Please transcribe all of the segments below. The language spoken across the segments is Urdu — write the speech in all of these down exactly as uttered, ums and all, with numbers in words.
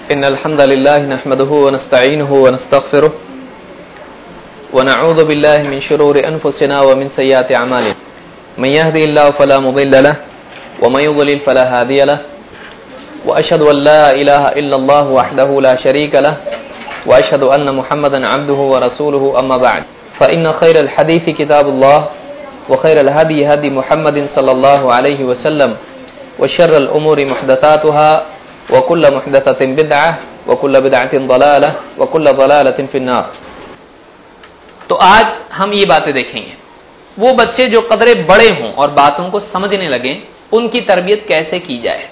إن الحمد لله نحمده ونستعينه ونستغفره ونعوذ بالله من شرور أنفسنا ومن سيئات أعمالنا من يهدي الله فلا مضل له ومن يضلل فلا هادي له وأشهد أن لا إله إلا الله وحده لا شريك له وأشهد أن محمدا عبده ورسوله أما بعد فإن خير الحديث كتاب الله وخير الهدي هدي محمد صلى الله عليه وسلم وشر الأمور محدثاتها وكل محدثة بدعة وكل بدعة ضلالة وكل ضلالة في النار. تو آج ہم یہ باتیں دیکھیں گے وہ بچے جو قدرے بڑے ہوں اور باتوں کو سمجھنے لگیں ان کی تربیت کیسے کی جائے.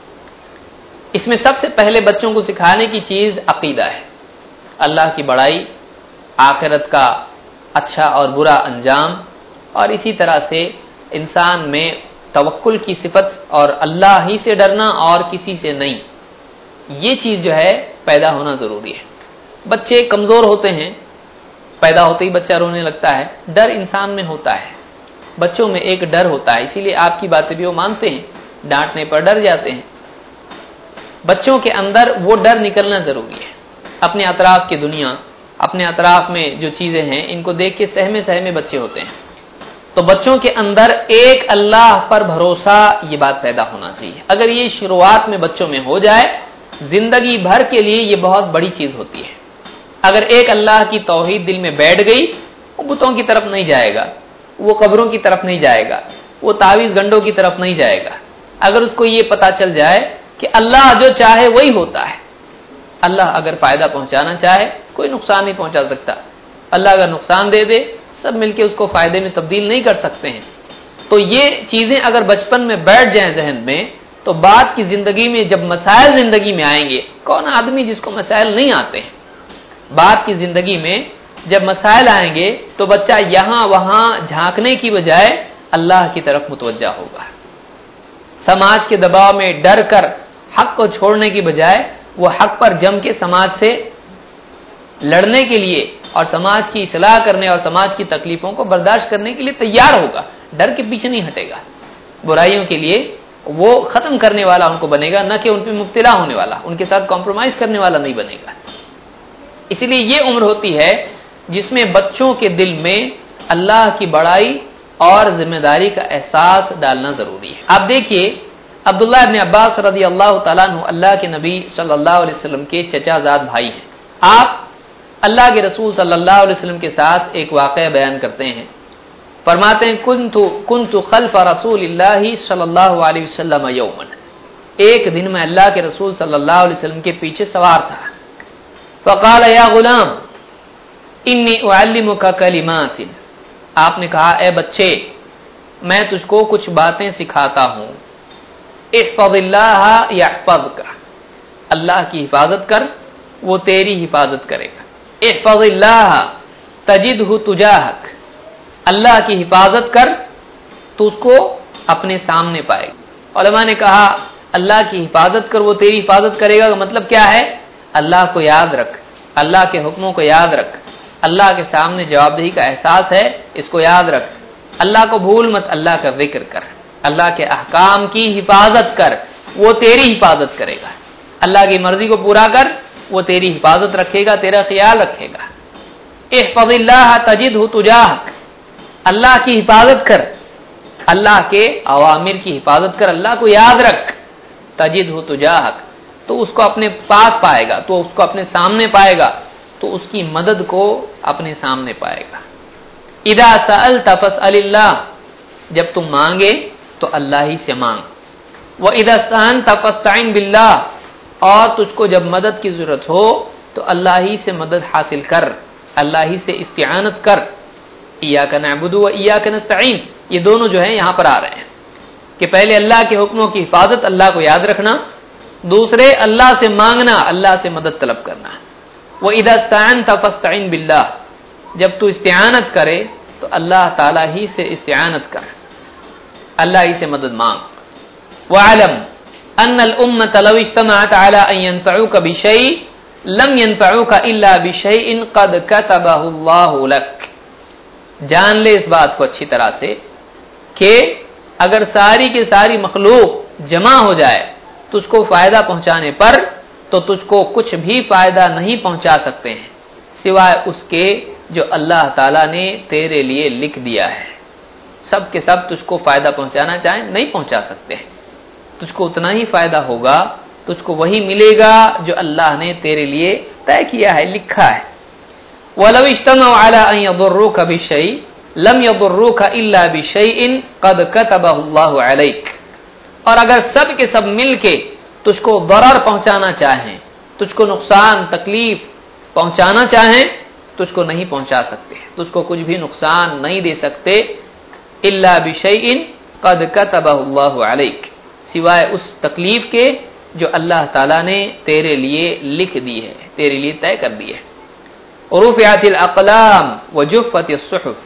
اس میں سب سے پہلے بچوں کو سکھانے کی چیز عقیدہ ہے، اللہ کی بڑائی، آخرت کا اچھا اور برا انجام، اور اسی طرح سے انسان میں توکل کی صفت اور اللہ ہی سے ڈرنا اور کسی سے نہیں، یہ چیز جو ہے پیدا ہونا ضروری ہے. بچے کمزور ہوتے ہیں، پیدا ہوتے ہی بچہ رونے لگتا ہے، ڈر انسان میں ہوتا ہے، بچوں میں ایک ڈر ہوتا ہے، اسی لیے آپ کی باتیں بھی وہ مانتے ہیں، ڈانٹنے پر ڈر جاتے ہیں. بچوں کے اندر وہ ڈر نکلنا ضروری ہے. اپنے اطراف کی دنیا، اپنے اطراف میں جو چیزیں ہیں ان کو دیکھ کے سہمے سہمے بچے ہوتے ہیں، تو بچوں کے اندر ایک اللہ پر بھروسہ یہ بات پیدا ہونا چاہیے. اگر یہ شروعات میں بچوں میں ہو جائے زندگی بھر کے لیے یہ بہت بڑی چیز ہوتی ہے. اگر ایک اللہ کی توحید دل میں بیٹھ گئی وہ بتوں کی طرف نہیں جائے گا، وہ قبروں کی طرف نہیں جائے گا، وہ تعویذ گنڈوں کی طرف نہیں جائے گا. اگر اس کو یہ پتا چل جائے کہ اللہ جو چاہے وہی ہوتا ہے، اللہ اگر فائدہ پہنچانا چاہے کوئی نقصان نہیں پہنچا سکتا، اللہ اگر نقصان دے دے سب مل کے اس کو فائدے میں تبدیل نہیں کر سکتے ہیں. تو یہ چیزیں اگر بچپن میں بیٹھ جائیں ذہن میں تو بعد کی زندگی میں جب مسائل زندگی میں آئیں گے، کون آدمی جس کو مسائل نہیں آتے ہیں، بعد کی زندگی میں جب مسائل آئیں گے تو بچہ یہاں وہاں جھانکنے کی بجائے اللہ کی طرف متوجہ ہوگا. سماج کے دباؤ میں ڈر کر حق کو چھوڑنے کی بجائے وہ حق پر جم کے سماج سے لڑنے کے لیے اور سماج کی اصلاح کرنے اور سماج کی تکلیفوں کو برداشت کرنے کے لیے تیار ہوگا، ڈر کے پیچھے نہیں ہٹے گا. برائیوں کے لیے وہ ختم کرنے والا ان کو بنے گا، نہ کہ ان پہ مبتلا ہونے والا، ان کے ساتھ کمپرومائز کرنے والا نہیں بنے گا. اسی لیے یہ عمر ہوتی ہے جس میں بچوں کے دل میں اللہ کی بڑائی اور ذمہ داری کا احساس ڈالنا ضروری ہے. آپ دیکھیے عبداللہ ابن عباس رضی اللہ تعالیٰ عنہ اللہ کے نبی صلی اللہ علیہ وسلم کے چچا زاد بھائی ہیں. آپ اللہ کے رسول صلی اللہ علیہ وسلم کے ساتھ ایک واقعہ بیان کرتے ہیں. فرماتے ہیں کنت کنت خلف رسول اللہ صلی اللہ علیہ وسلم یوما، ایک دن میں اللہ کے رسول صلی اللہ علیہ وسلم کے پیچھے سوار تھا. فقال یا غلام انی اعلمک کلمات، آپ نے کہا اے بچے میں تجھ کو کچھ باتیں سکھاتا ہوں. احفظ اللہ یحفظک، اللہ کی حفاظت کر وہ تیری حفاظت کرے گا. احفظ اللہ تجدہ تجاہک، اللہ کی حفاظت کر تو اس کو اپنے سامنے پائے گا. علماء نے کہا اللہ کی حفاظت کر وہ تیری حفاظت کرے گا کا مطلب کیا ہے؟ اللہ کو یاد رکھ، اللہ کے حکموں کو یاد رکھ، اللہ کے سامنے جواب دہی کا احساس ہے اس کو یاد رکھ، اللہ کو بھول مت، اللہ کا ذکر کر، اللہ کے احکام کی حفاظت کر وہ تیری حفاظت کرے گا. اللہ کی مرضی کو پورا کر وہ تیری حفاظت رکھے گا، تیرا خیال رکھے گا. احفظ اللہ تجدہ تجاہک، اللہ کی حفاظت کر، اللہ کے اوامر کی حفاظت کر، اللہ کو یاد رکھ. تجدہ تجاہک تو اس کو اپنے پاس پائے گا، تو اس کو اپنے سامنے پائے گا، تو اس کی مدد کو اپنے سامنے پائے گا. اذا سألت فاسأل اللہ، جب تم مانگے تو اللہ ہی سے مانگ. وَإِذَا اسْتَعَنْتَ فَاسْتَعِنْ بِاللَّهِ، اور تجھ کو جب مدد کی ضرورت ہو تو اللہ ہی سے مدد حاصل کر، اللہ ہی سے استعانت کر. ایاک نعبد و ایاک نستعین، یہ دونوں جو ہیں یہاں پر آ رہے ہیں کہ پہلے اللہ کے حکموں کی حفاظت، اللہ کو یاد رکھنا، دوسرے اللہ سے مانگنا، اللہ سے مدد طلب کرنا. وَإِذَا اسْتَعَنْتَ فَاسْتَعِنْ بِاللَّهِ، جب تو استعانت کرے تو اللہ تعالی ہی سے استعانت کر، اللہ ہی سے مدد مانگ. وَعَلَمْ أَنَّ الْأُمَّةَ لَوْ اجْتَمَعَتْ عَلَىٰ أَن يَنفَعُوكَ بِشَيْءٍ لَمْ يَنفَعُوكَ إِلَّا بِشَيْءٍ قَدْ كَتَبَهُ اللَّهُ لَكَ. جان لے اس بات کو اچھی طرح سے کہ اگر ساری کی ساری مخلوق جمع ہو جائے تو اس کو فائدہ پہنچانے پر تو تجھ کو کچھ بھی فائدہ نہیں پہنچا سکتے ہیں سوائے اس کے جو اللہ تعالیٰ نے تیرے لیے لکھ دیا ہے. سب کے سب تجھ کو فائدہ پہنچانا چاہیں نہیں پہنچا سکتے. تجھ کو اتنا ہی فائدہ ہوگا, تجھ کو وہی ملے گا جو اللہ نے تیرے لیے طے کیا ہے, لکھا ہے. وَلَوْ اجْتَمَعُوا عَلَىٰ أَن يَضُرُّوكَ بِشَيْءٍ لَمْ يَضُرُّوكَ إِلَّا بِشَيْءٍ قَدْ كَتَبَهُ اللَّهُ عَلَيْكَ. اور اگر سب کے سب مل کے تجھ کو ضرر پہنچانا چاہیں, تجھ کو نقصان تکلیف پہنچانا چاہیں, تجھ کو نہیں پہنچا سکتے, تجھ کو کچھ بھی نقصان نہیں دے سکتے. الا بشیء قد كتبه الله عليك, سوائے اس تکلیف کے جو اللہ تعالیٰ نے تیرے لیے لکھ دی ہے, تیرے لیے طے کر دی ہے. رفعت الاقلام وجفت الصحف.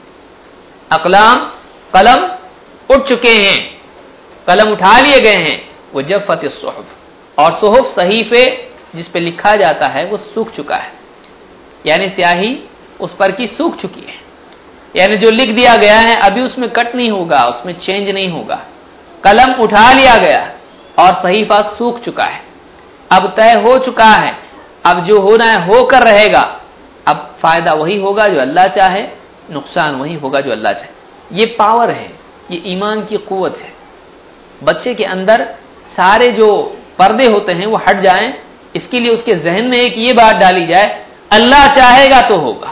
اقلام قلم اٹھ چکے ہیں, قلم اٹھا لیے گئے ہیں. وجفت الصحف, اور صحف صحیفے جس پہ لکھا جاتا ہے وہ سوکھ چکا ہے, یعنی سیاہی اس پر کی سوکھ چکی ہے. یعنی جو لکھ دیا گیا ہے ابھی اس میں کٹ نہیں ہوگا, اس میں چینج نہیں ہوگا. قلم اٹھا لیا گیا اور صحیفہ سوکھ چکا ہے, اب طے ہو چکا ہے, اب جو ہونا ہے ہو کر رہے گا. اب فائدہ وہی ہوگا جو اللہ چاہے, نقصان وہی ہوگا جو اللہ چاہے. یہ پاور ہے, یہ ایمان کی قوت ہے. بچے کے اندر سارے جو پردے ہوتے ہیں وہ ہٹ جائیں, اس کے لیے اس کے ذہن میں ایک یہ بات ڈالی جائے, اللہ چاہے گا تو ہوگا.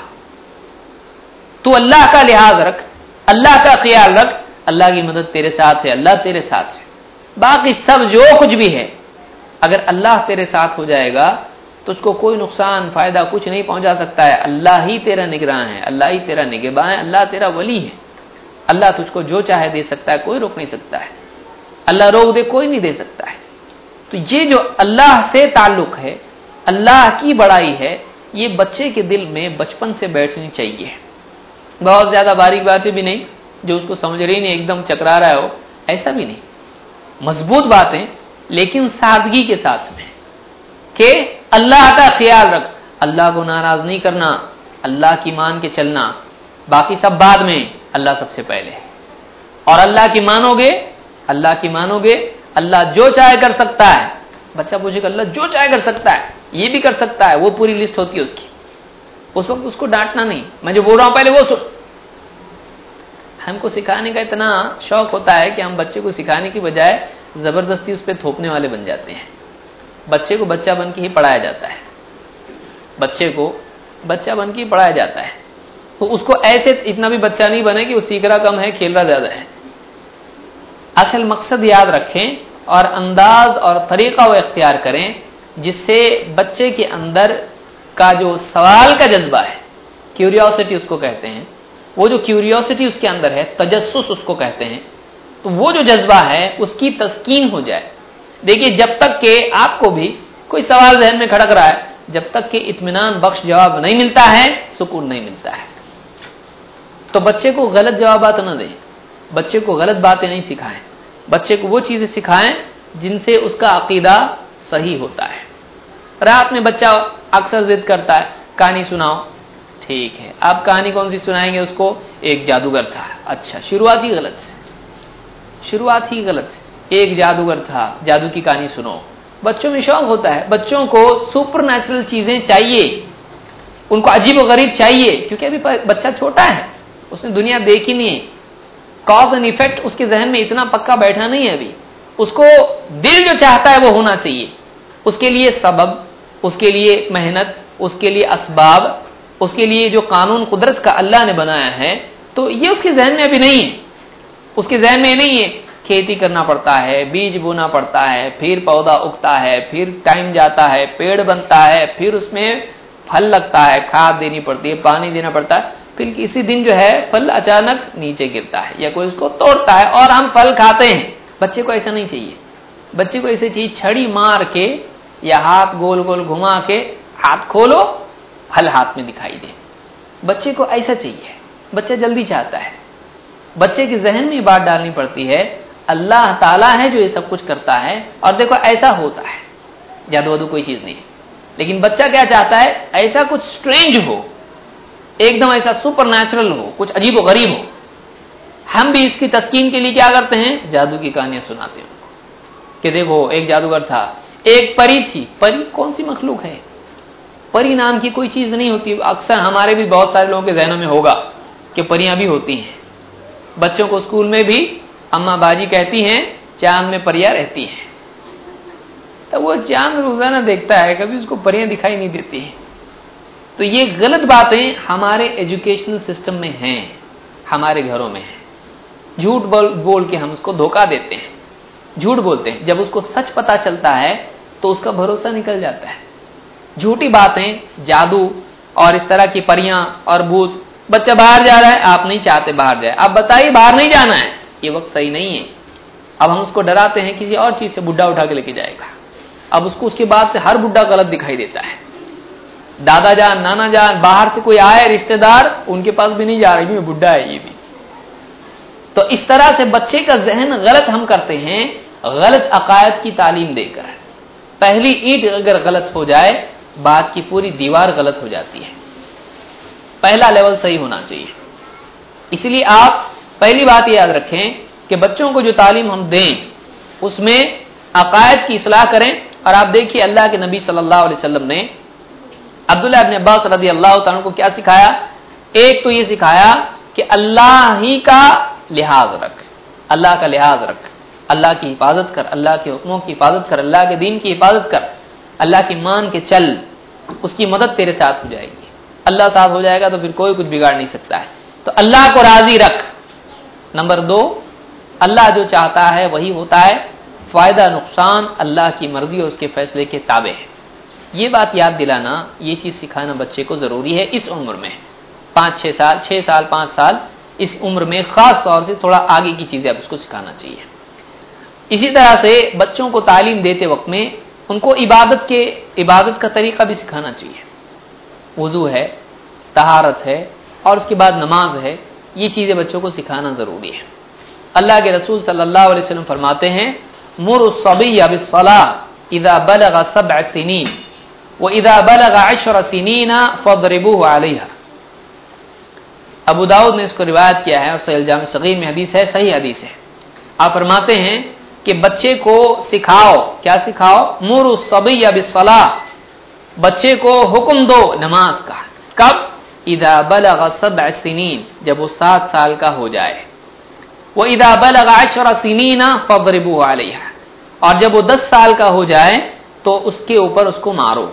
تو اللہ کا لحاظ رکھ, اللہ کا خیال رکھ, اللہ کی مدد تیرے ساتھ ہے, اللہ تیرے ساتھ ہے. باقی سب جو کچھ بھی ہے, اگر اللہ تیرے ساتھ ہو جائے گا تو اس کو کوئی نقصان فائدہ کچھ نہیں پہنچا سکتا ہے. اللہ ہی تیرا نگراں ہے, اللہ ہی تیرا نگہباں ہے, اللہ تیرا ولی ہے. اللہ تجھ کو جو چاہے دے سکتا ہے, کوئی روک نہیں سکتا ہے. اللہ روک دے کوئی نہیں دے سکتا ہے. تو یہ جو اللہ سے تعلق ہے, اللہ کی بڑائی ہے, یہ بچے کے دل میں بچپن سے بیٹھنی چاہیے. بہت زیادہ باریک باتیں بھی نہیں جو اس کو سمجھ رہی نہیں, ایک دم چکرا رہا ہو, ایسا بھی نہیں. مضبوط باتیں لیکن سادگی کے ساتھ میں, کہ اللہ کا خیال رکھ, اللہ کو ناراض نہیں کرنا, اللہ کی مان کے چلنا, باقی سب بعد میں, اللہ سب سے پہلے. اور اللہ کی مانو گے, اللہ کی مانو گے, اللہ جو چاہے کر سکتا ہے. بچہ پوچھے گا اللہ جو چاہے کر سکتا ہے, یہ بھی کر سکتا ہے, وہ پوری لسٹ ہوتی ہے اس کی. اس وقت اس کو ڈانٹنا نہیں, میں جو بول رہا ہوں پہلے وہ سن. ہم کو سکھانے کا اتنا شوق ہوتا ہے کہ ہم بچے کو سکھانے کی بجائے زبردستی اس پہ تھوپنے والے بن جاتے ہیں. بچے کو بچہ بن کے ہی پڑھایا جاتا ہے, بچے کو بچہ بن کے ہی پڑھایا جاتا ہے. تو اس کو ایسے اتنا بھی بچہ نہیں بنے کہ وہ سیکھ رہا کم ہے کھیل رہا زیادہ ہے. اصل مقصد یاد رکھیں اور انداز اور طریقہ وہ اختیار کریں جس سے بچے کے اندر کا جو سوال کا جذبہ ہے, کیوریوسٹی اس کو کہتے ہیں, وہ جو کیوریوسٹی اس کے اندر ہے, تجسس اس کو کہتے ہیں, تو وہ جو جذبہ ہے اس کی تسکین ہو جائے. دیکھیے جب تک کہ آپ کو بھی کوئی سوال ذہن میں کھڑک رہا ہے, جب تک کہ اطمینان بخش جواب نہیں ملتا ہے, سکون نہیں ملتا ہے. تو بچے کو غلط جوابات نہ دیں, بچے کو غلط باتیں نہیں سکھائیں, بچے کو وہ چیزیں سکھائیں جن سے اس کا عقیدہ صحیح ہوتا ہے. رات میں بچہ اکثر ضد کرتا ہے کہانی سناؤ, ٹھیک ہے آپ کہانی کون سی سنائیں گے اس کو؟ ایک جادوگر تھا. اچھا, شروعات ہی غلط ہے, شروعات ہی غلط ہے. ایک جادوگر تھا, جادو کی کہانی سنو. بچوں میں شوق ہوتا ہے, بچوں کو سپر نیچرل چیزیں چاہیے, ان کو عجیب و غریب چاہیے, کیونکہ ابھی بچہ چھوٹا ہے, اس نے دنیا دیکھی نہیں ہے. کاز اینڈ ایفیکٹ اس کے ذہن میں اتنا پکا بیٹھا نہیں ہے ابھی. اس کو دل جو چاہتا ہے وہ ہونا چاہیے. اس کے لیے سبب, اس کے لیے محنت, اس کے لیے اسباب, اس کے لیے جو قانون قدرت کا اللہ نے بنایا ہے, تو یہ اس کے ذہن میں ابھی نہیں ہے. اس کے ذہن میں نہیں ہے کھیتی کرنا پڑتا ہے, بیج بونا پڑتا ہے, پھر پودا اگتا ہے, پھر ٹائم جاتا ہے, پیڑ بنتا ہے, پھر اس میں پھل لگتا ہے, کھاد دینی پڑتی ہے, پانی دینا پڑتا ہے, پھر کسی دن جو ہے پھل اچانک نیچے گرتا ہے یا کوئی اس کو توڑتا ہے اور ہم پھل کھاتے ہیں. بچے کو ایسا نہیں چاہیے. بچے کو ایسی چیز چھڑی مار کے یا ہاتھ گول گول گھما کے ہاتھ کھولو, پھل ہاتھ میں دکھائی دے. بچے کو ایسا چاہیے. بچہ جلدی چاہتا ہے. بچے کے ذہن میں بات ڈالنی پڑتی ہے اللہ تعالیٰ ہے جو یہ سب کچھ کرتا ہے, اور دیکھو ایسا ہوتا ہے, جادو وادو کوئی چیز نہیں ہے. لیکن بچہ کیا چاہتا ہے, ایسا کچھ سٹرینج ہو, ایک دم ایسا سپر نیچرل ہو, کچھ عجیب و غریب ہو. ہم بھی اس کی تسکین کے لیے کیا کرتے ہیں, جادو کی کہانیاں سناتے ہیں کہ دیکھو ایک جادوگر تھا, ایک پری تھی. پری کون سی مخلوق ہے؟ پری نام کی کوئی چیز نہیں ہوتی. اکثر ہمارے بھی بہت سارے لوگوں کے ذہنوں میں ہوگا کہ پریاں بھی ہوتی ہیں. بچوں کو اسکول میں بھی اماں باجی کہتی ہیں چاند میں پریاں رہتی ہیں. تو وہ چاند روزانہ دیکھتا ہے, کبھی اس کو پریاں دکھائی نہیں دیتی ہیں. تو یہ غلط باتیں ہمارے ایجوکیشنل سسٹم میں ہیں, ہمارے گھروں میں ہیں. جھوٹ بول بول کے ہم اس کو دھوکہ دیتے ہیں, جھوٹ بولتے ہیں. جب اس کو سچ پتا چلتا ہے تو اس کا بھروسہ نکل جاتا ہے. جھوٹی باتیں, جادو اور اس طرح کی پریاں اور بھوت. بچہ باہر جا رہا ہے, آپ نہیں چاہتے باہر جائے, آپ بتائیے باہر نہیں جانا ہے, یہ وقت صحیح نہیں ہے. اب ہم اس کو ڈراتے ہیں کسی اور چیز سے, بڈھا اٹھا کے لے کے جائے گا. اب اس کو اس کے بعد سے ہر بڈھا غلط دکھائی دیتا ہے. دادا جان, نانا جان, باہر سے کوئی آئے رشتہ دار, ان کے پاس بھی نہیں جا رہی, بڈھا ہے یہ بھی. تو اس طرح سے بچے کا ذہن غلط ہم کرتے ہیں غلط عقائد کی تعلیم دے کر. پہلی اینٹ اگر غلط ہو جائے, بات کی پوری دیوار غلط ہو جاتی ہے. پہلا لیول صحیح ہونا چاہیے. اسی لیے آپ پہلی بات یاد رکھیں کہ بچوں کو جو تعلیم ہم دیں اس میں عقائد کی اصلاح کریں. اور آپ دیکھیے اللہ کے نبی صلی اللہ علیہ وسلم نے عبداللہ ابن عباس رضی اللہ تعالیٰ کو کیا سکھایا؟ ایک تو یہ سکھایا کہ اللہ ہی کا لحاظ رکھ, اللہ کا لحاظ رکھ, اللہ کی حفاظت کر, اللہ کے حکموں کی حفاظت کر, اللہ کے دین کی حفاظت کر, اللہ کی مان کے چل, اس کی مدد تیرے ساتھ ہو جائے گی. اللہ ساتھ ہو جائے گا تو پھر کوئی کچھ بگاڑ نہیں سکتا ہے. تو اللہ کو راضی رکھ. نمبر دو, اللہ جو چاہتا ہے وہی ہوتا ہے, فائدہ نقصان اللہ کی مرضی اور اس کے فیصلے کے تابع ہے. یہ بات یاد دلانا, یہ چیز سکھانا بچے کو ضروری ہے اس عمر میں. پانچ چھ سال, چھ سال پانچ سال, اس عمر میں خاص طور سے تھوڑا آگے کی چیزیں اب اس کو سکھانا چاہیے. اسی طرح سے بچوں کو تعلیم دیتے وقت میں ان کو عبادت کے عبادت کا طریقہ بھی سکھانا چاہیے. وضو ہے, طہارت ہے, اور اس کے بعد نماز ہے. یہ چیزیں بچوں کو سکھانا ضروری ہے. اللہ کے رسول صلی اللہ علیہ وسلم فرماتے ہیں مر الصبی بالصلاۃ اذا بلغ سبع سنین واذا بلغ عشر سنین فاضربوه علیہا. ابو داؤد نے اس کو روایت کیا ہے اور صحیح الجامع صغیر میں حدیث ہے, صحیح حدیث ہے. آپ فرماتے ہیں کہ بچے کو سکھاؤ, کیا سکھاؤ؟ مر الصبی بالصلاۃ, بچے کو حکم دو نماز کا. کب؟ اذا بلغ سبع سنین, جب وہ سات سال کا ہو جائے. واذا بلغ عشر سنین فاضربوه علیہا, اور جب وہ دس سال کا ہو جائے تو اس کے اوپر اس کو مارو.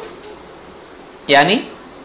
یعنی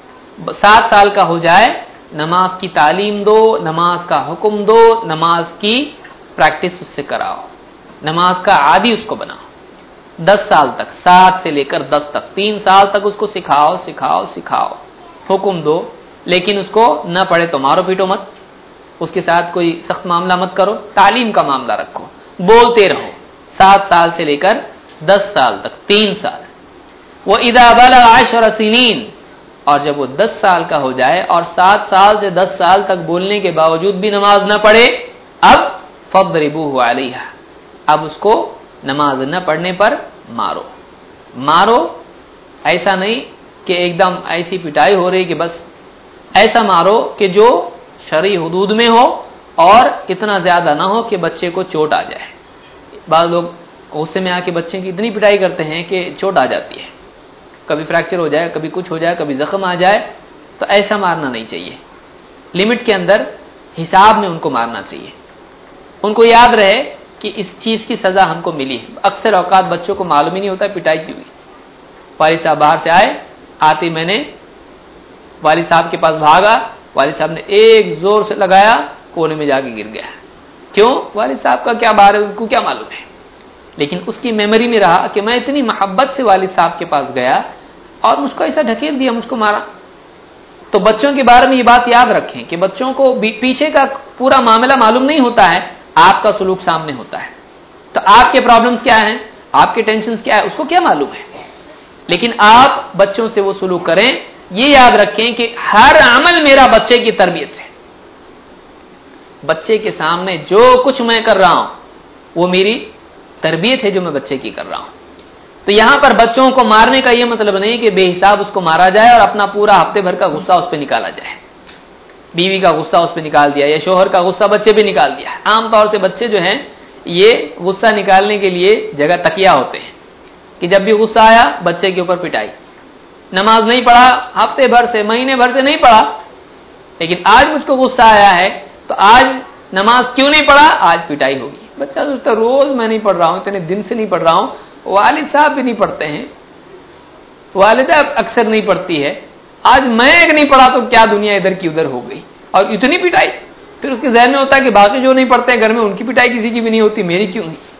سات سال کا ہو جائے, نماز کی تعلیم دو, نماز کا حکم دو, نماز کی پریکٹس اس سے کراؤ, نماز کا عادی اس کو بناؤ. دس سال تک, سات سے لے کر دس تک, تین سال تک اس کو سکھاؤ سکھاؤ سکھاؤ, حکم دو, لیکن اس کو نہ پڑھے تو مارو پیٹو مت, اس کے ساتھ کوئی سخت معاملہ مت کرو, تعلیم کا معاملہ رکھو, بولتے رہو. سات سال سے لے کر دس سال تک, تین سال. وَإِذَا بَلَغَ عَشْرَ سِنِينَ, اور جب وہ دس سال کا ہو جائے اور سات سال سے دس سال تک بولنے کے باوجود بھی نماز نہ پڑھے, اب فَاضْرِبُوهُ عَلَيْهَا, اب اس کو نماز نہ پڑھنے پر مارو. مارو ایسا نہیں کہ ایک دم ایسی پٹائی ہو رہی کہ بس, ایسا مارو کہ جو شرعی حدود میں ہو اور اتنا زیادہ نہ ہو کہ بچے کو چوٹ آ جائے. بعض لوگ غصے میں آ کے بچے کی اتنی پٹائی کرتے ہیں کہ چوٹ آ جاتی ہے, کبھی فریکچر ہو جائے, کبھی کچھ ہو جائے, کبھی زخم آ جائے. تو ایسا مارنا نہیں چاہیے. لمٹ کے اندر حساب میں ان کو مارنا چاہیے. ان کو یاد رہے کہ اس چیز کی سزا ہم کو ملی. اکثر اوقات بچوں کو معلوم ہی نہیں ہوتا پٹائی کی ہوئی. والد صاحب باہر سے آئے, آتے میں نے والد صاحب کے پاس بھاگا, والد صاحب نے ایک زور سے لگایا, کونے میں جا کے گر گیا. کیوں؟ والد صاحب کا کیا بار ہے, ان کو کیا معلوم ہے. لیکن اس کی میموری میں رہا کہ میں اتنی محبت سے والد صاحب کے پاس گیا اور مجھ کو ایسا ڈھکیل دیا, مجھ کو مارا. تو بچوں کے بارے میں یہ بات یاد رکھیں کہ بچوں کو پیچھے کا پورا معاملہ معلوم نہیں ہوتا ہے, آپ کا سلوک سامنے ہوتا ہے. تو آپ کے پرابلمز کیا ہیں, آپ کے ٹینشنز کیا ہے, اس کو کیا معلوم ہے. لیکن آپ بچوں سے وہ سلوک کریں, یہ یاد رکھیں کہ ہر عمل میرا بچے کی تربیت ہے. بچے کے سامنے جو کچھ میں کر رہا ہوں وہ میری تربیت ہے جو میں بچے کی کر رہا ہوں. تو یہاں پر بچوں کو مارنے کا یہ مطلب نہیں کہ بے حساب اس کو مارا جائے اور اپنا پورا ہفتے بھر کا غصہ اس پہ نکالا جائے. بیوی کا غصہ اس پہ نکال دیا یا شوہر کا غصہ بچے پہ نکال دیا. عام طور سے بچے جو ہیں یہ غصہ نکالنے کے لیے جگہ تکیا ہوتے ہیں, کہ جب بھی غصہ آیا بچے کے اوپر پٹائی، نماز نہیں پڑھا ہفتے بھر سے مہینے بھر سے نہیں پڑھا، لیکن آج مجھ کو غصہ آیا ہے تو آج نماز کیوں نہیں پڑھا، آج پٹائی ہوگی۔ بچہ سوچتا روز میں نہیں پڑھ رہا ہوں، اتنے دن سے نہیں پڑھ رہا ہوں، والد صاحب بھی نہیں پڑھتے ہیں، والدہ اکثر نہیں پڑھتی ہے، آج میں ایک نہیں پڑھا تو کیا دنیا ادھر کی ادھر ہو گئی، اور اتنی پٹائی۔ پھر اس کے ذہن میں ہوتا ہے کہ باقی جو نہیں پڑھتے ہیں گھر میں ان کی پٹائی کسی کی بھی نہیں ہوتی، میری کیوں نہیں؟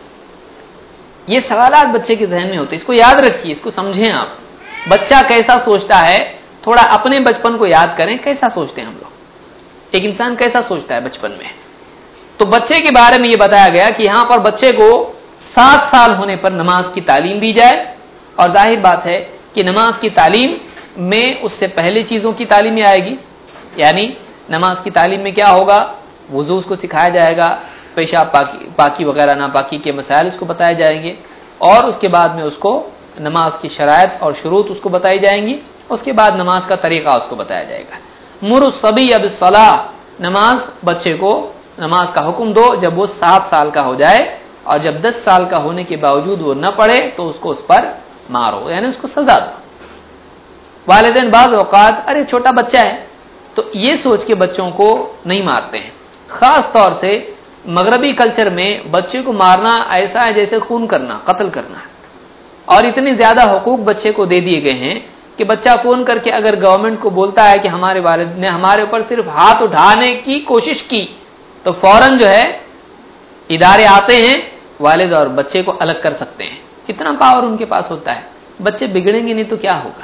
یہ سوالات بچے کے ذہن میں ہوتے ہیں، اس کو یاد رکھیے، اس کو سمجھیں آپ۔ بچہ کیسا سوچتا ہے تھوڑا اپنے بچپن کو یاد کریں، کیسا سوچتے ہیں ہم لوگ، ایک انسان کیسا سوچتا ہے بچپن میں۔ تو بچے کے بارے میں یہ بتایا گیا کہ یہاں پر بچے کو سات سال ہونے پر نماز کی تعلیم دی جائے، اور ظاہر بات ہے کہ نماز کی تعلیم میں اس سے پہلے چیزوں کی تعلیم آئے گی، یعنی نماز کی تعلیم میں کیا ہوگا، وضو اس کو سکھایا جائے گا، پیشاب پاکی پاکی وغیرہ ناپاکی کے مسائل اس کو بتائے جائیں گے، اور اس کے بعد میں اس کو نماز کی شرائط اور شروط اس کو بتائی جائیں گی، اس کے بعد نماز کا طریقہ اس کو بتایا جائے گا۔ مر الصبی بالصلاۃ، نماز بچے کو نماز کا حکم دو جب وہ سات سال کا ہو جائے، اور جب دس سال کا ہونے کے باوجود وہ نہ پڑھے تو اس کو اس پر مارو، یعنی اس کو سزا دو۔ والدین بعض اوقات ارے چھوٹا بچہ ہے تو یہ سوچ کے بچوں کو نہیں مارتے ہیں، خاص طور سے مغربی کلچر میں بچے کو مارنا ایسا ہے جیسے خون کرنا، قتل کرنا، اور اتنے زیادہ حقوق بچے کو دے دیے گئے ہیں کہ بچہ فون کر کے اگر گورنمنٹ کو بولتا ہے کہ ہمارے والد نے ہمارے اوپر صرف ہاتھ اٹھانے کی کوشش کی تو فوراً جو ہے ادارے آتے ہیں، والد اور بچے کو الگ کر سکتے ہیں، کتنا پاور ان کے پاس ہوتا ہے۔ بچے بگڑیں گے نہیں تو کیا ہوگا؟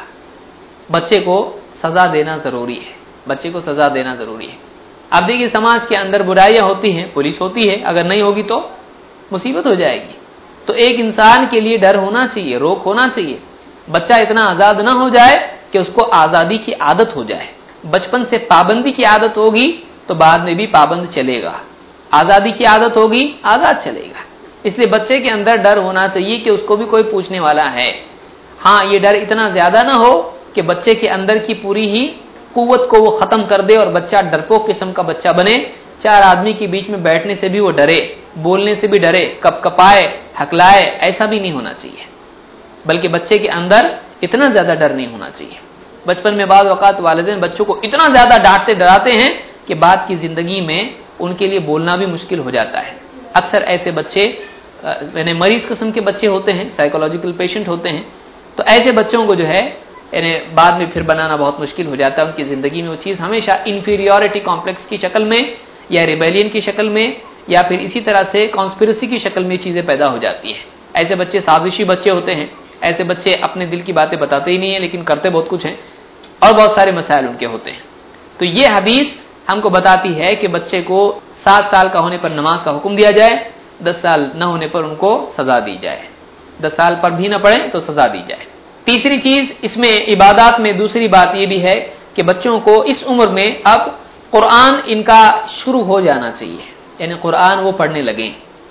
بچے کو سزا دینا ضروری ہے، بچے کو سزا دینا ضروری ہے۔ اب دیکھیے سماج کے اندر برائیاں ہوتی ہیں، پولیس ہوتی ہے، اگر نہیں ہوگی تو مصیبت ہو جائے گی، تو ایک انسان کے لیے ڈر ہونا چاہیے، روک ہونا چاہیے، بچہ اتنا آزاد نہ ہو جائے کہ اس کو آزادی کی عادت ہو جائے۔ بچپن سے پابندی کی عادت ہوگی تو بعد میں بھی پابند چلے گا، آزادی کی عادت ہوگی آزاد چلے گا۔ اس لیے بچے کے اندر ڈر ہونا چاہیے کہ اس کو بھی کوئی پوچھنے والا ہے۔ ہاں یہ ڈر اتنا زیادہ نہ ہو کہ بچے کے اندر کی پوری ہی قوت کو وہ ختم کر دے اور بچہ ڈرپوک قسم کا بچہ بنے، چار آدمی کے بیچ میں بیٹھنے سے بھی وہ ڈرے، بولنے سے بھی ڈرے، کپ کپائے، ہکلائے، ایسا بھی نہیں ہونا چاہیے، بلکہ بچے کے اندر اتنا زیادہ ڈر نہیں ہونا چاہیے۔ بچپن میں بعض اوقات والدین بچوں کو اتنا زیادہ ڈانٹتے ڈراتے ہیں کہ بعد کی زندگی میں ان کے لیے بولنا بھی مشکل ہو جاتا ہے۔ اکثر ایسے بچے یعنی مریض قسم کے بچے ہوتے ہیں، سائیکولوجیکل پیشنٹ ہوتے ہیں، تو ایسے بچوں کو جو ہے یعنی بعد میں پھر بنانا بہت مشکل ہو جاتا ہے، ان کی زندگی میں وہ چیز ہمیشہ انفیریورٹی کمپلیکس کی شکل میں یا ریبیلین کی شکل میں یا پھر اسی طرح سے کانسپیریسی کی شکل میں چیزیں پیدا ہو جاتی ہیں۔ ایسے بچے سازشی بچے ہوتے ہیں، ایسے بچے اپنے دل کی باتیں بتاتے ہی نہیں ہیں لیکن کرتے بہت کچھ ہیں، اور بہت سارے مسائل ان کے ہوتے ہیں۔ تو یہ حدیث ہم کو بتاتی ہے کہ بچے کو سات سال کا ہونے پر نماز کا حکم دیا جائے، دس سال نہ ہونے پر ان کو سزا دی جائے، دس سال پر بھی نہ پڑھیں تو سزا دی جائے۔ تیسری چیز اس میں عبادات میں دوسری بات یہ بھی ہے کہ بچوں کو اس عمر میں اب قرآن ان کا شروع ہو جانا چاہیے، یعنی قرآن وہ پڑھنے لگیں۔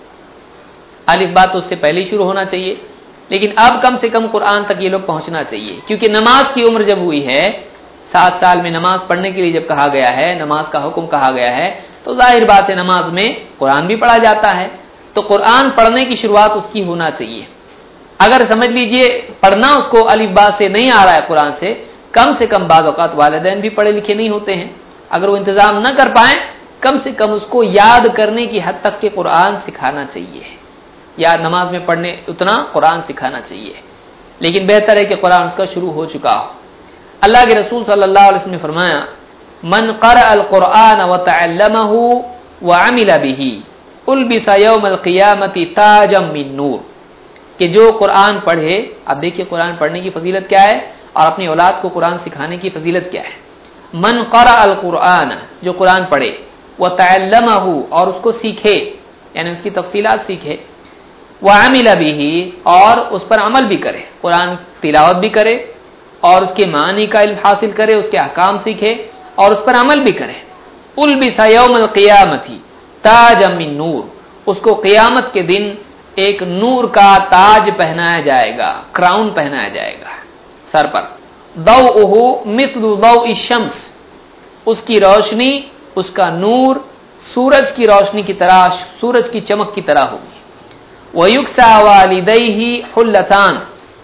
الف با تو اس سے پہلے شروع ہونا چاہیے، لیکن اب کم سے کم قرآن تک یہ لوگ پہنچنا چاہیے، کیونکہ نماز کی عمر جب ہوئی ہے، سات سال میں نماز پڑھنے کے لیے جب کہا گیا ہے، نماز کا حکم کہا گیا ہے، تو ظاہر بات ہے نماز میں قرآن بھی پڑھا جاتا ہے، تو قرآن پڑھنے کی شروعات اس کی ہونا چاہیے۔ اگر سمجھ لیجئے پڑھنا اس کو الف با سے نہیں آ رہا ہے قرآن سے، کم سے کم بعض اوقات والدین بھی پڑھے لکھے نہیں ہوتے ہیں، اگر وہ انتظام نہ کر پائیں کم سے کم اس کو یاد کرنے کی حد تک کے قرآن سکھانا چاہیے، یا نماز میں پڑھنے اتنا قرآن سکھانا چاہیے، لیکن بہتر ہے کہ قرآن اس کا شروع ہو چکا ہو۔ اللہ کے رسول صلی اللہ علیہ وسلم نے فرمایا من قرأ القرآن وتعلمه وعمل به البس یوم القیامت تاجا من نور، کہ جو قرآن پڑھے، اب دیکھیے قرآن پڑھنے کی فضیلت کیا ہے اور اپنی اولاد کو قرآن سکھانے کی فضیلت کیا ہے۔ من قرأ القرآن، جو قرآن پڑھے، وتعلمه، اور اس کو سیکھے، یعنی اس کی تفصیلات سیکھے، وعمل به، اور اس پر عمل بھی کرے، قرآن تلاوت بھی کرے اور اس کے معنی کا علم حاصل کرے، اس کے احکام سیکھے اور اس پر عمل بھی کرے، البس یوم القیامت تاجا من نور، اس کو قیامت کے دن ایک نور کا تاج پہنایا جائے گا، کراؤن پہنایا جائے گا سر پر، ضوءہ مثل ضوء الشمس، اس کی روشنی، اس کا نور سورج کی روشنی کی طرح، سورج کی چمک کی طرح ہوگی، وَيُكْسَى وَالِدَيْهِ حُلَّتَانِ،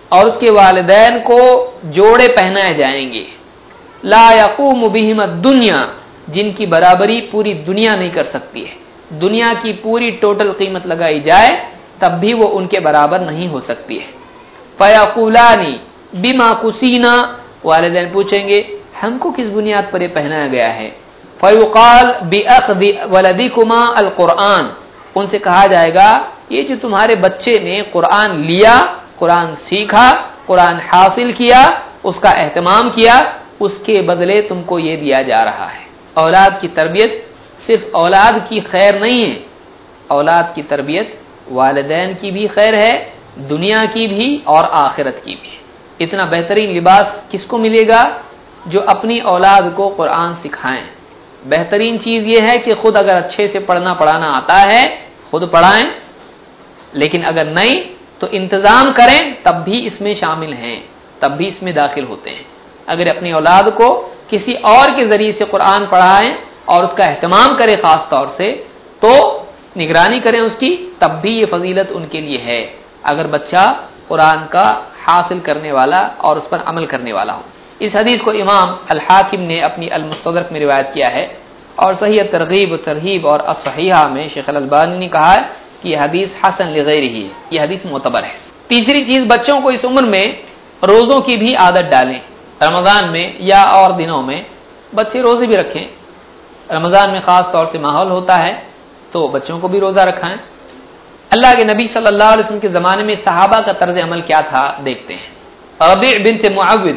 اور اس کے والدین کو جوڑے پہنائے جائیں گے، لا یقوم بہم الدنیا، جن کی برابری پوری دنیا نہیں کر سکتی ہے، دنیا کی پوری ٹوٹل قیمت لگائی جائے تب بھی وہ ان کے برابر نہیں ہو سکتی ہے۔ فیقولان بما کسینا، والدین پوچھیں گے ہم کو کس بنیاد پر یہ پہنایا گیا ہے؟ فیقال باخذ ولدکما القرآن، ان سے کہا جائے گا یہ جو تمہارے بچے نے قرآن لیا، قرآن سیکھا، قرآن حاصل کیا، اس کا اہتمام کیا، اس کے بدلے تم کو یہ دیا جا رہا ہے۔ اولاد کی تربیت صرف اولاد کی خیر نہیں ہے، اولاد کی تربیت والدین کی بھی خیر ہے، دنیا کی بھی اور آخرت کی بھی۔ اتنا بہترین لباس کس کو ملے گا؟ جو اپنی اولاد کو قرآن سکھائیں۔ بہترین چیز یہ ہے کہ خود اگر اچھے سے پڑھنا پڑھانا آتا ہے خود پڑھائیں، لیکن اگر نہیں تو انتظام کریں، تب بھی اس میں شامل ہیں، تب بھی اس میں داخل ہوتے ہیں۔ اگر اپنی اولاد کو کسی اور کے ذریعے سے قرآن پڑھائیں اور اس کا اہتمام کرے، خاص طور سے تو نگرانی کریں اس کی، تب بھی یہ فضیلت ان کے لیے ہے اگر بچہ قرآن کا حاصل کرنے والا اور اس پر عمل کرنے والا ہو۔ اس حدیث کو امام الحاکم نے اپنی المستدرک میں روایت کیا ہے، اور صحیح ترغیب و ترہیب اور الصحیحہ میں شیخ الالبانی نے کہا ہے کہ یہ حدیث حسن لغیرہ ہے، یہ حدیث معتبر ہے۔ تیسری چیز، بچوں کو اس عمر میں روزوں کی بھی عادت ڈالیں۔ رمضان میں یا اور دنوں میں بچے روزے بھی رکھیں، رمضان میں خاص طور سے ماحول ہوتا ہے تو بچوں کو بھی روزہ رکھائیں۔ اللہ کے نبی صلی اللہ علیہ وسلم کے زمانے میں صحابہ کا طرز عمل کیا تھا دیکھتے ہیں۔ ربیع بنت معوذ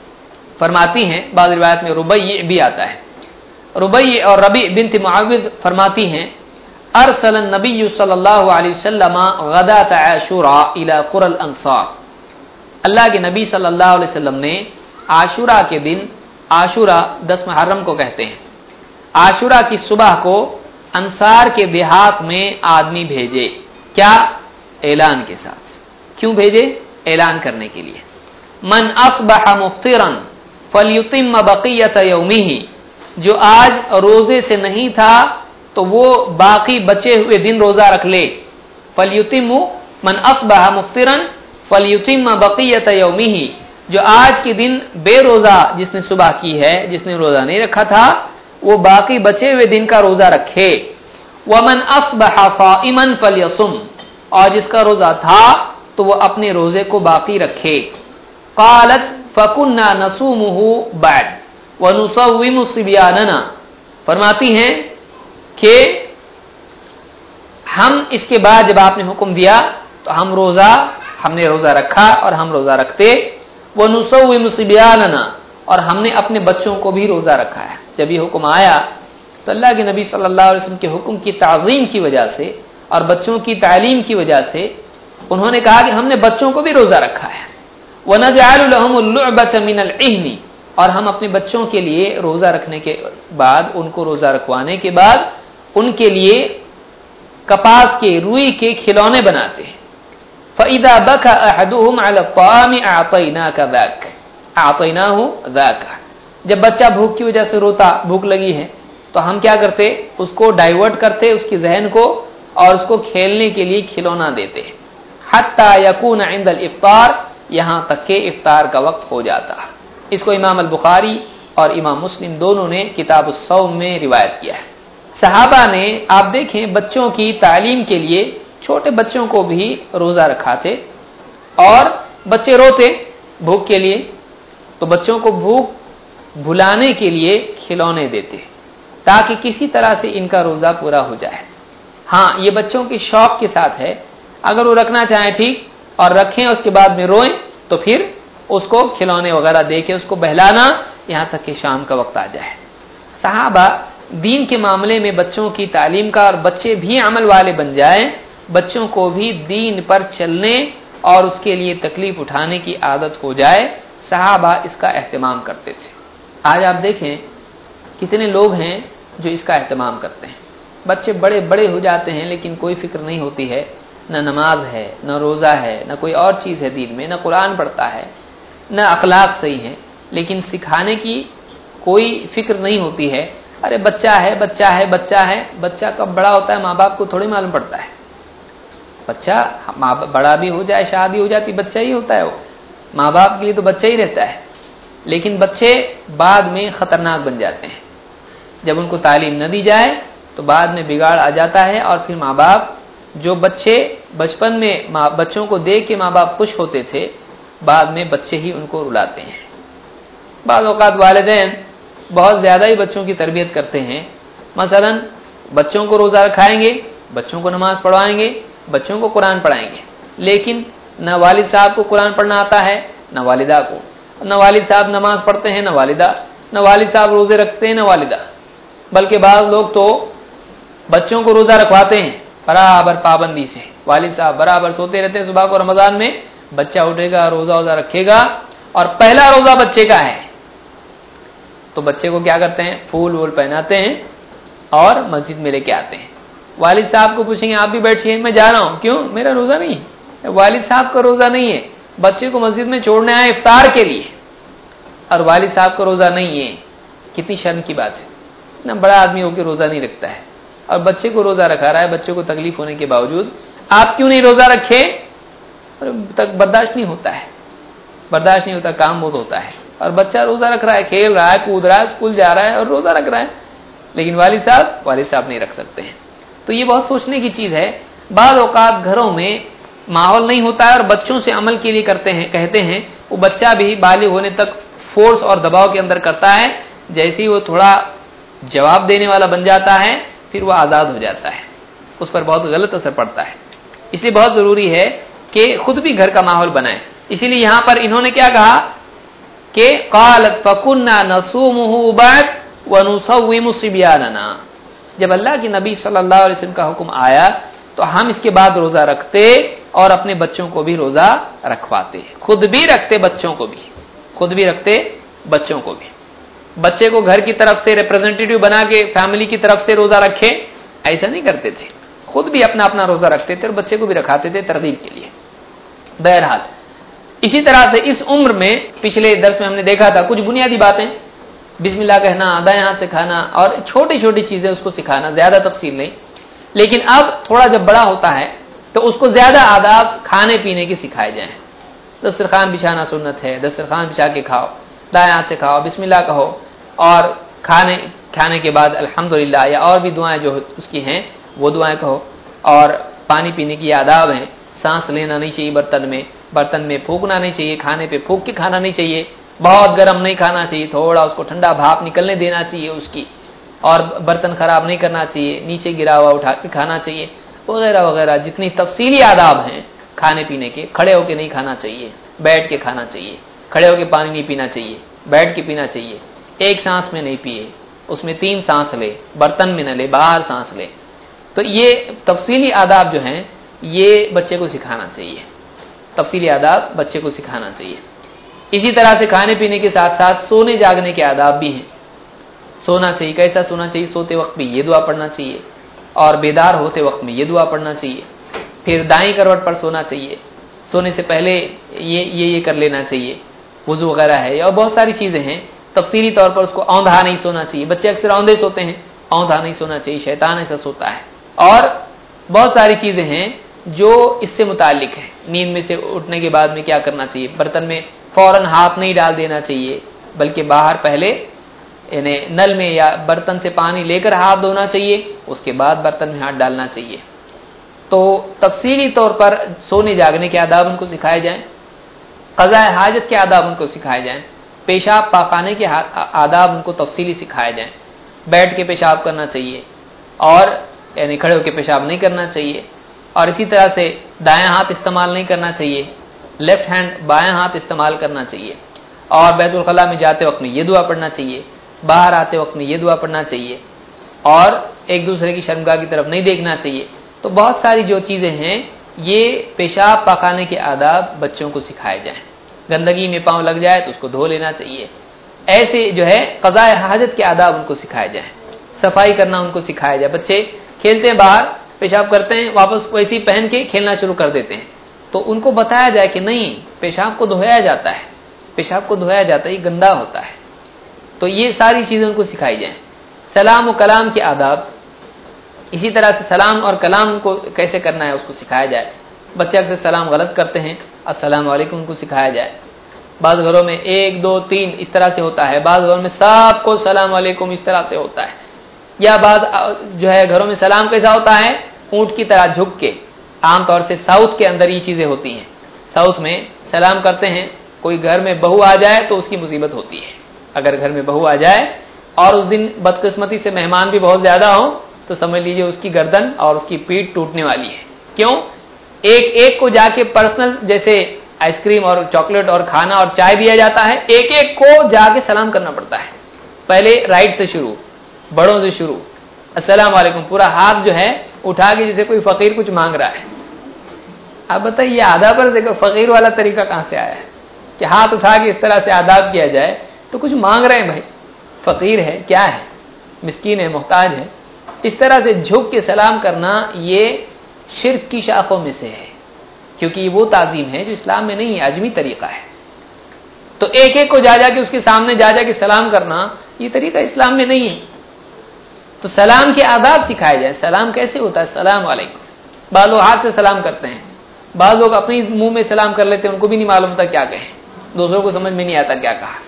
فرماتی ہیں، بعض روایت میں ربیع بھی آتا ہے، ربیع اور ربیع بنت معوذ فرماتی ہیں ارسل النبی صلی اللہ علیہ وسلم غداۃ عاشوراء الی قرى الانصار، اللہ کے نبی صلی اللہ علیہ وسلم نے عاشورہ کے دن، عاشورہ دس محرم کو کہتے ہیں، عاشورہ کی صبح کو انصار کے دیہات میں آدمی بھیجے، کیا؟ اعلان کے ساتھ۔ کیوں بھیجے؟ اعلان کرنے کے لیے، من اصبح مفطرا فلیتم بقیۃ یومہ، جو آج روزے سے نہیں تھا تو وہ باقی بچے ہوئے دن روزہ رکھ لے۔ فلیتم، من اصبح مفطرا فلیتم بقیۃ یومہ، جو آج کے دن بے روزہ جس نے صبح کی ہے، جس نے روزہ نہیں رکھا تھا، وہ باقی بچے ہوئے دن کا روزہ رکھے۔ ومن اصبح صائما فلیصم، اور جس کا روزہ تھا تو وہ اپنے روزے کو باقی رکھے۔ قالت فکنا نصومہ بعد ونصوم صبیاننا، فرماتی ہیں کہ ہم اس کے بعد جب آپ نے حکم دیا تو ہم روزہ ہم نے روزہ رکھا اور ہم روزہ رکھتے، ونصوم صبیاننا، اور ہم نے اپنے بچوں کو بھی روزہ رکھا ہے۔ جب یہ حکم آیا تو اللہ کے نبی صلی اللہ علیہ وسلم کے حکم کی تعظیم کی وجہ سے اور بچوں کی تعلیم کی وجہ سے انہوں نے کہا کہ ہم نے بچوں کو بھی روزہ رکھا ہے۔ وَنَجْعَلُ لَهُمُ اللُّعْبَةَ مِنَ الْعِهْنِ، اور ہم اپنے بچوں کے لیے روزہ رکھنے کے بعد، ان کو روزہ رکھوانے کے بعد ان کے لیے کپاس کے، روئی کے کھلونے بناتے ہیں۔ فَإِذَا بَكَى أَحَدُهُمْ عَلَى الطَّعَامِ أَعْطَيْنَاكَ ذَاكَ أَعْطَيْنَاهُ ذَاكَ، جب بچہ بھوک کی وجہ سے روتا، بھوک لگی ہے تو ہم کیا کرتے؟ اس کو ڈائیورٹ کرتے، اس کی ذہن کو، اور اس کو کھیلنے کے لیے کھلونا دیتے ہیں۔ حتی یکون عند الافطار، یہاں تک کہ افطار کا وقت ہو جاتا۔ اس کو امام البخاری اور امام مسلم دونوں نے کتاب الصوم میں روایت کیا ہے۔ صحابہ نے، آپ دیکھیں، بچوں کی تعلیم کے لیے چھوٹے بچوں کو بھی روزہ رکھاتے، اور بچے روتے بھوک کے لیے تو بچوں کو بھوک بھلانے کے لیے کھلونے دیتے تاکہ کسی طرح سے ان کا روزہ پورا ہو جائے۔ ہاں، یہ بچوں کے شوق کے ساتھ ہے، اگر وہ رکھنا چاہیں ٹھیک، اور رکھیں اس کے بعد میں روئیں تو پھر اس کو کھلونے وغیرہ دے کے اس کو بہلانا یہاں تک کہ شام کا وقت آ جائے۔ صحابہ دین کے معاملے میں بچوں کی تعلیم کا، اور بچے بھی عمل والے بن جائیں، بچوں کو بھی دین پر چلنے اور اس کے لیے تکلیف اٹھانے کی عادت ہو جائے، صحابہ اس کا اہتمام کرتے تھے۔ آج آپ دیکھیں کتنے لوگ ہیں جو اس کا اہتمام کرتے ہیں، بچے بڑے بڑے ہو جاتے ہیں لیکن کوئی فکر نہیں ہوتی ہے، نہ نماز ہے، نہ روزہ ہے، نہ کوئی اور چیز ہے دین میں، نہ قرآن پڑھتا ہے، نہ اخلاق صحیح ہے، لیکن سکھانے کی کوئی فکر نہیں ہوتی ہے۔ ارے بچہ ہے بچہ ہے بچہ ہے، بچہ کب بڑا ہوتا ہے ماں باپ کو تھوڑی معلوم پڑتا ہے۔ بچہ بڑا بھی ہو جائے، شادی ہو جاتی، بچہ ہی ہوتا ہے وہ، माँ बाप के लिए तो बच्चा ही रहता है, लेकिन बच्चे बाद में खतरनाक बन जाते हैं। जब उनको तालीम न दी जाए तो बाद में बिगाड़ आ जाता है, और फिर माँ बाप, जो बच्चे बचपन में माँ बच्चों को देख के माँ बाप खुश होते थे, बाद में बच्चे ही उनको रुलाते हैं। बाद औकात वालिदैन बहुत ज़्यादा ही बच्चों की तरबियत करते हैं। मसलन बच्चों को रोज़ा रखाएंगे, बच्चों को नमाज पढ़वाएंगे, बच्चों को कुरान पढ़ाएंगे, लेकिन न वालिद साहब को कुरान पढ़ना आता है, न वालिदा को, न वालिद साहब नमाज पढ़ते हैं, न वालिदा, न वालिद साहब रोज़े रखते हैं, न वालिदा। बल्कि बाद लोग तो बच्चों को रोज़ा रखवाते हैं बराबर पाबंदी से। वालिद साहब बराबर सोते रहते हैं, सुबह को रमज़ान में बच्चा उठेगा, रोज़ा वोज़ा रखेगा, और पहला रोज़ा बच्चे का है तो बच्चे को क्या करते हैं, फूल वूल पहनाते हैं और मस्जिद में लेके आते हैं। वालिद साहब को पूछेंगे आप भी बैठिए, मैं जा रहा हूँ, क्यों, मेरा रोज़ा नहीं है। वालिद साहब का रोज़ा नहीं है, बच्चे को मस्जिद में छोड़ने आए इफ्तार के लिए, और वालिद साहब का रोज़ा नहीं है। कितनी शर्म की बात है ना, बड़ा आदमी होकर रोज़ा नहीं रखता है और बच्चे को रोज़ा रखा रहा है। बच्चे को तकलीफ होने के बावजूद आप क्यों नहीं रोज़ा रखे, तक बर्दाश्त नहीं होता है, बर्दाश्त नहीं होता, काम बहुत होता है। और बच्चा रोज़ा रख रहा है, खेल रहा है, कूद रहा है, स्कूल जा रहा है और रोज़ा रख रहा है, लेकिन वालिद साहब वालिद साहब नहीं रख सकते हैं। तो ये बहुत सोचने की चीज़ है। बाद औकात घरों में माहौल नहीं होता है और बच्चों से अमल के लिए करते हैं, कहते हैं, वो बच्चा भी बालिग होने तक फोर्स और दबाव के अंदर करता है। जैसे ही वो थोड़ा जवाब देने वाला बन जाता है, फिर वो आज़ाद हो जाता है, उस पर बहुत गलत असर पड़ता है। इसलिए बहुत ज़रूरी है कि खुद भी घर का माहौल बनाए। इसीलिए यहां पर इन्होंने क्या कहा कि क़ालत फ़कुन्ना नसूमुहु बअद व नुसव्विमु सिब्यानना। जब अल्लाह के नबी सल्लल्लाहु अलैहि वसल्लम का हुक्म आया तो हम इसके बाद रोज़ा रखते और अपने बच्चों को भी रोज़ा रखवाते, खुद भी रखते, बच्चों को भी खुद भी रखते, बच्चों को भी। बच्चे को घर की तरफ से रिप्रेजेंटेटिव बना के फैमिली की तरफ से रोज़ा रखे, ऐसा नहीं करते थे, खुद भी अपना अपना रोज़ा रखते थे और बच्चे को भी रखाते थे तरगीब के लिए। बहरहाल इसी तरह से इस उम्र में, पिछले दर्स में हमने देखा था कुछ बुनियादी बातें, बिस्मिल्लाह कहना, दाएं हाथ से खाना और छोटी छोटी चीजें उसको सिखाना, ज्यादा तफसील नहीं। लेकिन अब थोड़ा जब बड़ा होता है तो उसको ज्यादा आदाब खाने पीने के सिखाए जाएं। दस्तरखान बिछाना सुन्नत है, दस्तरखान बिछा के खाओ, दाएं हाथ से खाओ, बिस्मिल्लाह कहो, और खाने खाने के बाद अल्हम्दुलिल्लाह या और भी दुआएं जो उसकी हैं वो दुआएं कहो। और पानी पीने की आदाब हैं, सांस लेना नहीं चाहिए बर्तन में, बर्तन में फूंकना नहीं चाहिए, खाने पे फूंक के खाना नहीं चाहिए, बहुत गर्म नहीं खाना चाहिए, थोड़ा उसको ठंडा भाप निकलने देना चाहिए उसकी, और बर्तन खराब नहीं करना चाहिए, नीचे गिरा हुआ उठा के खाना चाहिए, वगैरह वगैरह। जितनी तफसीली आदाब हैं खाने पीने के, खड़े होके नहीं खाना चाहिए, बैठ के खाना चाहिए, खड़े होके पानी नहीं पीना चाहिए, बैठ के पीना चाहिए, एक सांस में नहीं पिए, उसमें तीन सांस ले, बर्तन में न ले, बाहर सांस ले। तो ये तफसीली आदाब जो हैं ये बच्चे को सिखाना चाहिए, तफसीली आदाब बच्चे को सिखाना चाहिए। इसी तरह से खाने पीने के साथ साथ सोने जागने के आदाब भी हैं। सोना चाहिए, कैसा सोना चाहिए, सोते वक्त में ये दुआ पढ़ना चाहिए और बेदार होते वक्त में ये दुआ पढ़ना चाहिए। फिर दाईं करवट पर सोना चाहिए, सोने से पहले ये ये ये कर लेना चाहिए, वुजू वगैरह है, और बहुत सारी चीजें हैं। तफसीली तौर पर उसको औंधा नहीं सोना चाहिए, बच्चे अक्सर औंधे सोते हैं, औंधा नहीं सोना चाहिए, शैतान ऐसा सोता है। और बहुत सारी चीजें हैं जो इससे मुतालिक है। नींद में से उठने के बाद में क्या करना चाहिए, बर्तन में फौरन हाथ नहीं डाल देना चाहिए, बल्कि बाहर पहले यानी नल में या बर्तन से पानी लेकर हाथ धोना चाहिए, उसके बाद बर्तन में हाथ डालना चाहिए। तो तफसीली तौर पर सोने जागने के आदाब उनको सिखाए जाएं, क़ज़ा हाजत के आदाब उनको सिखाए जाएं, पेशाब पाखाने के आदाब उनको तफसीली सिखाए जाएं। बैठ के पेशाब करना चाहिए और यानी खड़े होकर पेशाब नहीं करना चाहिए, और इसी तरह से दायां हाथ इस्तेमाल नहीं करना चाहिए, लेफ्ट हैंड बायां हाथ इस्तेमाल करना चाहिए। और बैतुल खला में जाते वक्त में ये दुआ पढ़ना चाहिए, बाहर आते वक्त में ये दुआ पढ़ना चाहिए, और एक दूसरे की शर्मगाह की तरफ नहीं देखना चाहिए। तो बहुत सारी जो चीज़ें हैं ये पेशाब पकाने के आदाब बच्चों को सिखाए जाएं। गंदगी में पाँव लग जाए तो उसको धो लेना चाहिए, ऐसे जो है क़ज़ा हाजत के आदाब उनको सिखाए जाएं, सफाई करना उनको सिखाया जाए। बच्चे खेलते हैं, बाहर पेशाब करते हैं, वापस वैसे ही पहन के खेलना शुरू कर देते हैं, तो उनको बताया जाए कि नहीं, पेशाब को धोया जाता है, पेशाब को धोया जाता है, ये गंदा होता है। तो ये सारी चीज़ें उनको सिखाई जाएं। सलाम और कलाम के आदाब, इसी तरह से सलाम और कलाम को कैसे करना है उसको सिखाया जाए। बच्चे अक्सर सलाम गलत करते हैं, अस्सलाम वालेकुम को सिखाया जाए। بعض گھروں میں ایک دو تین اس طرح سے ہوتا ہے، بعض گھروں میں سب کو سلام علیکم اس طرح سے ہوتا ہے، یا بعض جو ہے گھروں میں سلام کیسا ہوتا ہے، اونٹ کی طرح جھک کے. عام طور سے ساؤتھ کے اندر یہ چیزیں ہوتی ہیں. ساؤتھ میں سلام کرتے ہیں، کوئی گھر میں بہو آ جائے تو اس کی مصیبت ہوتی ہے. اگر گھر میں بہو آ جائے اور اس دن بدقسمتی سے مہمان بھی بہت زیادہ ہوں تو سمجھ لیجئے اس کی گردن اور اس کی پیٹھ ٹوٹنے والی ہے. کیوں؟ ایک ایک کو جا کے پرسنل جیسے آئس کریم اور چاکلیٹ اور کھانا اور چائے دیا جاتا ہے، ایک ایک کو جا کے سلام کرنا پڑتا ہے. پہلے رائٹ سے شروع، بڑوں سے شروع، السلام علیکم، پورا ہاتھ جو ہے اٹھا کے جیسے کوئی فقیر کچھ مانگ رہا ہے. اب بتائیے یہ آداب پر دیکھو فقیر والا طریقہ کہاں سے آیا ہے کہ ہاتھ اٹھا کے اس طرح سے آداب کیا جائے. تو کچھ مانگ رہے ہیں بھائی، فقیر ہے، کیا ہے، مسکین ہے، محتاج ہے. اس طرح سے جھک کے سلام کرنا یہ شرک کی شاخوں میں سے ہے، کیونکہ یہ وہ تعظیم ہے جو اسلام میں نہیں ہے، عجمی طریقہ ہے. تو ایک ایک کو جا جا کے اس کے سامنے جا جا کے سلام کرنا یہ طریقہ اسلام میں نہیں ہے. تو سلام کے آداب سکھائے جائیں. سلام کیسے ہوتا ہے؟ السلام علیکم. بعض لوگ ہاتھ سے سلام کرتے ہیں، بعض لوگ اپنی منہ میں سلام کر لیتے ہیں، ان کو بھی نہیں معلوم ہوتا کیا کہیں، دوسروں کو سمجھ میں نہیں آتا کیا کہا.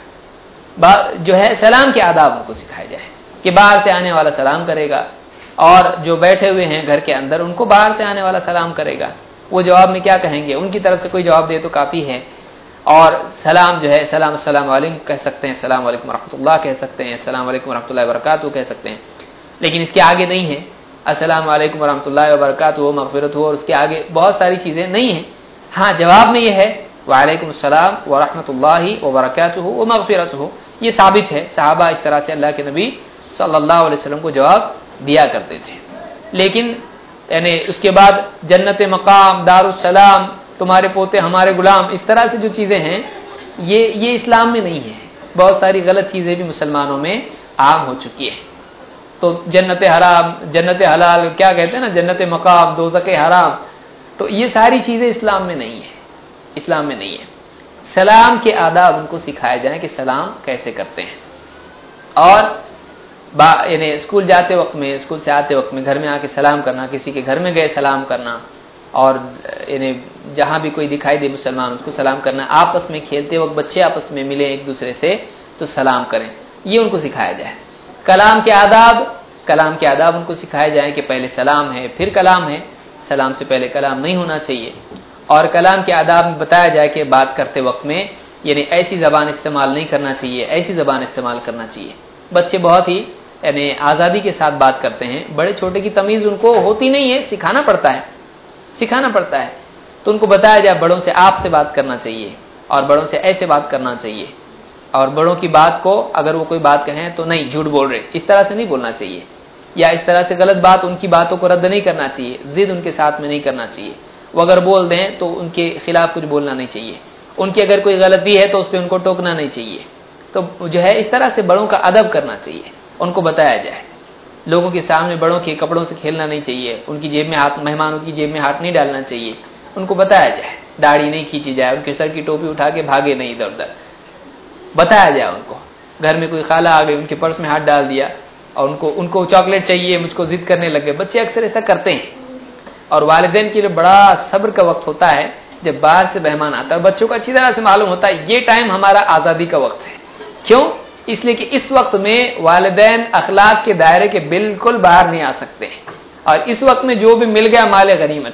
جو ہے سلام کے آداب ان کو سکھائے جائیں کہ باہر سے آنے والا سلام کرے گا، اور جو بیٹھے ہوئے ہیں گھر کے اندر ان کو باہر سے آنے والا سلام کرے گا. وہ جواب میں کیا کہیں گے، ان کی طرف سے کوئی جواب دے تو کافی ہے. اور سلام جو ہے سلام السلام علیکم کہہ سکتے ہیں، السلام علیکم ورحمۃ اللہ کہہ سکتے ہیں، السلام علیکم ورحمۃ اللہ وبرکاتہ کہہ سکتے ہیں. لیکن اس کے آگے نہیں ہے السلام علیکم ورحمۃ اللہ وبرکاتہ مغفرت ہو، اور اس کے آگے بہت ساری چیزیں نہیں ہیں. ہاں جواب میں یہ ہے وعلیکم السلام ورحمۃ اللہ وبرکاتہ مغفرت ہو. یہ ثابت ہے، صحابہ اس طرح سے اللہ کے نبی صلی اللہ علیہ وسلم کو جواب دیا کرتے تھے. لیکن یعنی اس کے بعد جنت مقام، دار السلام، تمہارے پوتے ہمارے غلام، اس طرح سے جو چیزیں ہیں یہ یہ اسلام میں نہیں ہے. بہت ساری غلط چیزیں بھی مسلمانوں میں عام ہو چکی ہیں. تو جنت حرام، جنت حلال، کیا کہتے ہیں نا، جنت مقام، دوزخ حرام، تو یہ ساری چیزیں اسلام میں نہیں ہے، اسلام میں نہیں ہے. سلام کے آداب ان کو سکھائے جائیں کہ سلام کیسے کرتے ہیں. اور با یعنی اسکول جاتے وقت میں، اسکول سے آتے وقت میں گھر میں آ کے سلام کرنا، کسی کے گھر میں گئے سلام کرنا، اور یعنی جہاں بھی کوئی دکھائی دے مسلمان اس کو سلام کرنا. آپس میں کھیلتے وقت بچے آپس میں ملیں ایک دوسرے سے تو سلام کریں، یہ ان کو سکھایا جائے. کلام کے آداب، کلام کے آداب ان کو سکھائے جائیں کہ پہلے سلام ہے پھر کلام ہے، سلام سے پہلے کلام نہیں ہونا چاہیے. اور کلام کے آداب میں بتایا جائے کہ بات کرتے وقت میں یعنی ایسی زبان استعمال نہیں کرنا چاہیے، ایسی زبان استعمال کرنا چاہیے. بچے بہت ہی یعنی آزادی کے ساتھ بات کرتے ہیں، بڑے چھوٹے کی تمیز ان کو ہوتی نہیں ہے، سکھانا پڑتا ہے، سکھانا پڑتا ہے. تو ان کو بتایا جائے بڑوں سے آپ سے بات کرنا چاہیے، اور بڑوں سے ایسے بات کرنا چاہیے، اور بڑوں کی بات کو اگر وہ کوئی بات کہیں تو نہیں جھوٹ بول رہے اس طرح سے نہیں بولنا چاہیے، یا اس طرح سے غلط بات ان کی باتوں کو رد نہیں کرنا چاہیے، ضد ان کے ساتھ میں نہیں کرنا چاہیے. وہ اگر بول دیں تو ان کے خلاف کچھ بولنا نہیں چاہیے، ان کی اگر کوئی غلطی ہے تو اس پہ ان کو ٹوکنا نہیں چاہیے. تو جو ہے اس طرح سے بڑوں کا ادب کرنا چاہیے، ان کو بتایا جائے. لوگوں کے سامنے بڑوں کے کپڑوں سے کھیلنا نہیں چاہیے، ان کی جیب میں ہاتھ، مہمانوں کی جیب میں ہاتھ نہیں ڈالنا چاہیے، ان کو بتایا جائے. داڑھی نہیں کھینچی جائے، ان کے سر کی ٹوپی اٹھا کے بھاگے نہیں ادھر ادھر، بتایا جائے ان کو. گھر میں کوئی خالہ آ گئی، ان کے پرس میں ہاتھ ڈال دیا اور ان کو ان کو چاکلیٹ چاہیے، مجھ کو ضد کرنے لگے. بچے اکثر ایسا کرتے ہیں. اور والدین کے لیے بڑا صبر کا وقت ہوتا ہے جب باہر سے مہمان آتا ہے. بچوں کو اچھی طرح سے معلوم ہوتا ہے یہ ٹائم ہمارا آزادی کا وقت ہے. کیوں؟ اس لیے کہ اس وقت میں والدین اخلاق کے دائرے کے بالکل باہر نہیں آ سکتے ہیں، اور اس وقت میں جو بھی مل گیا مال غنیمت،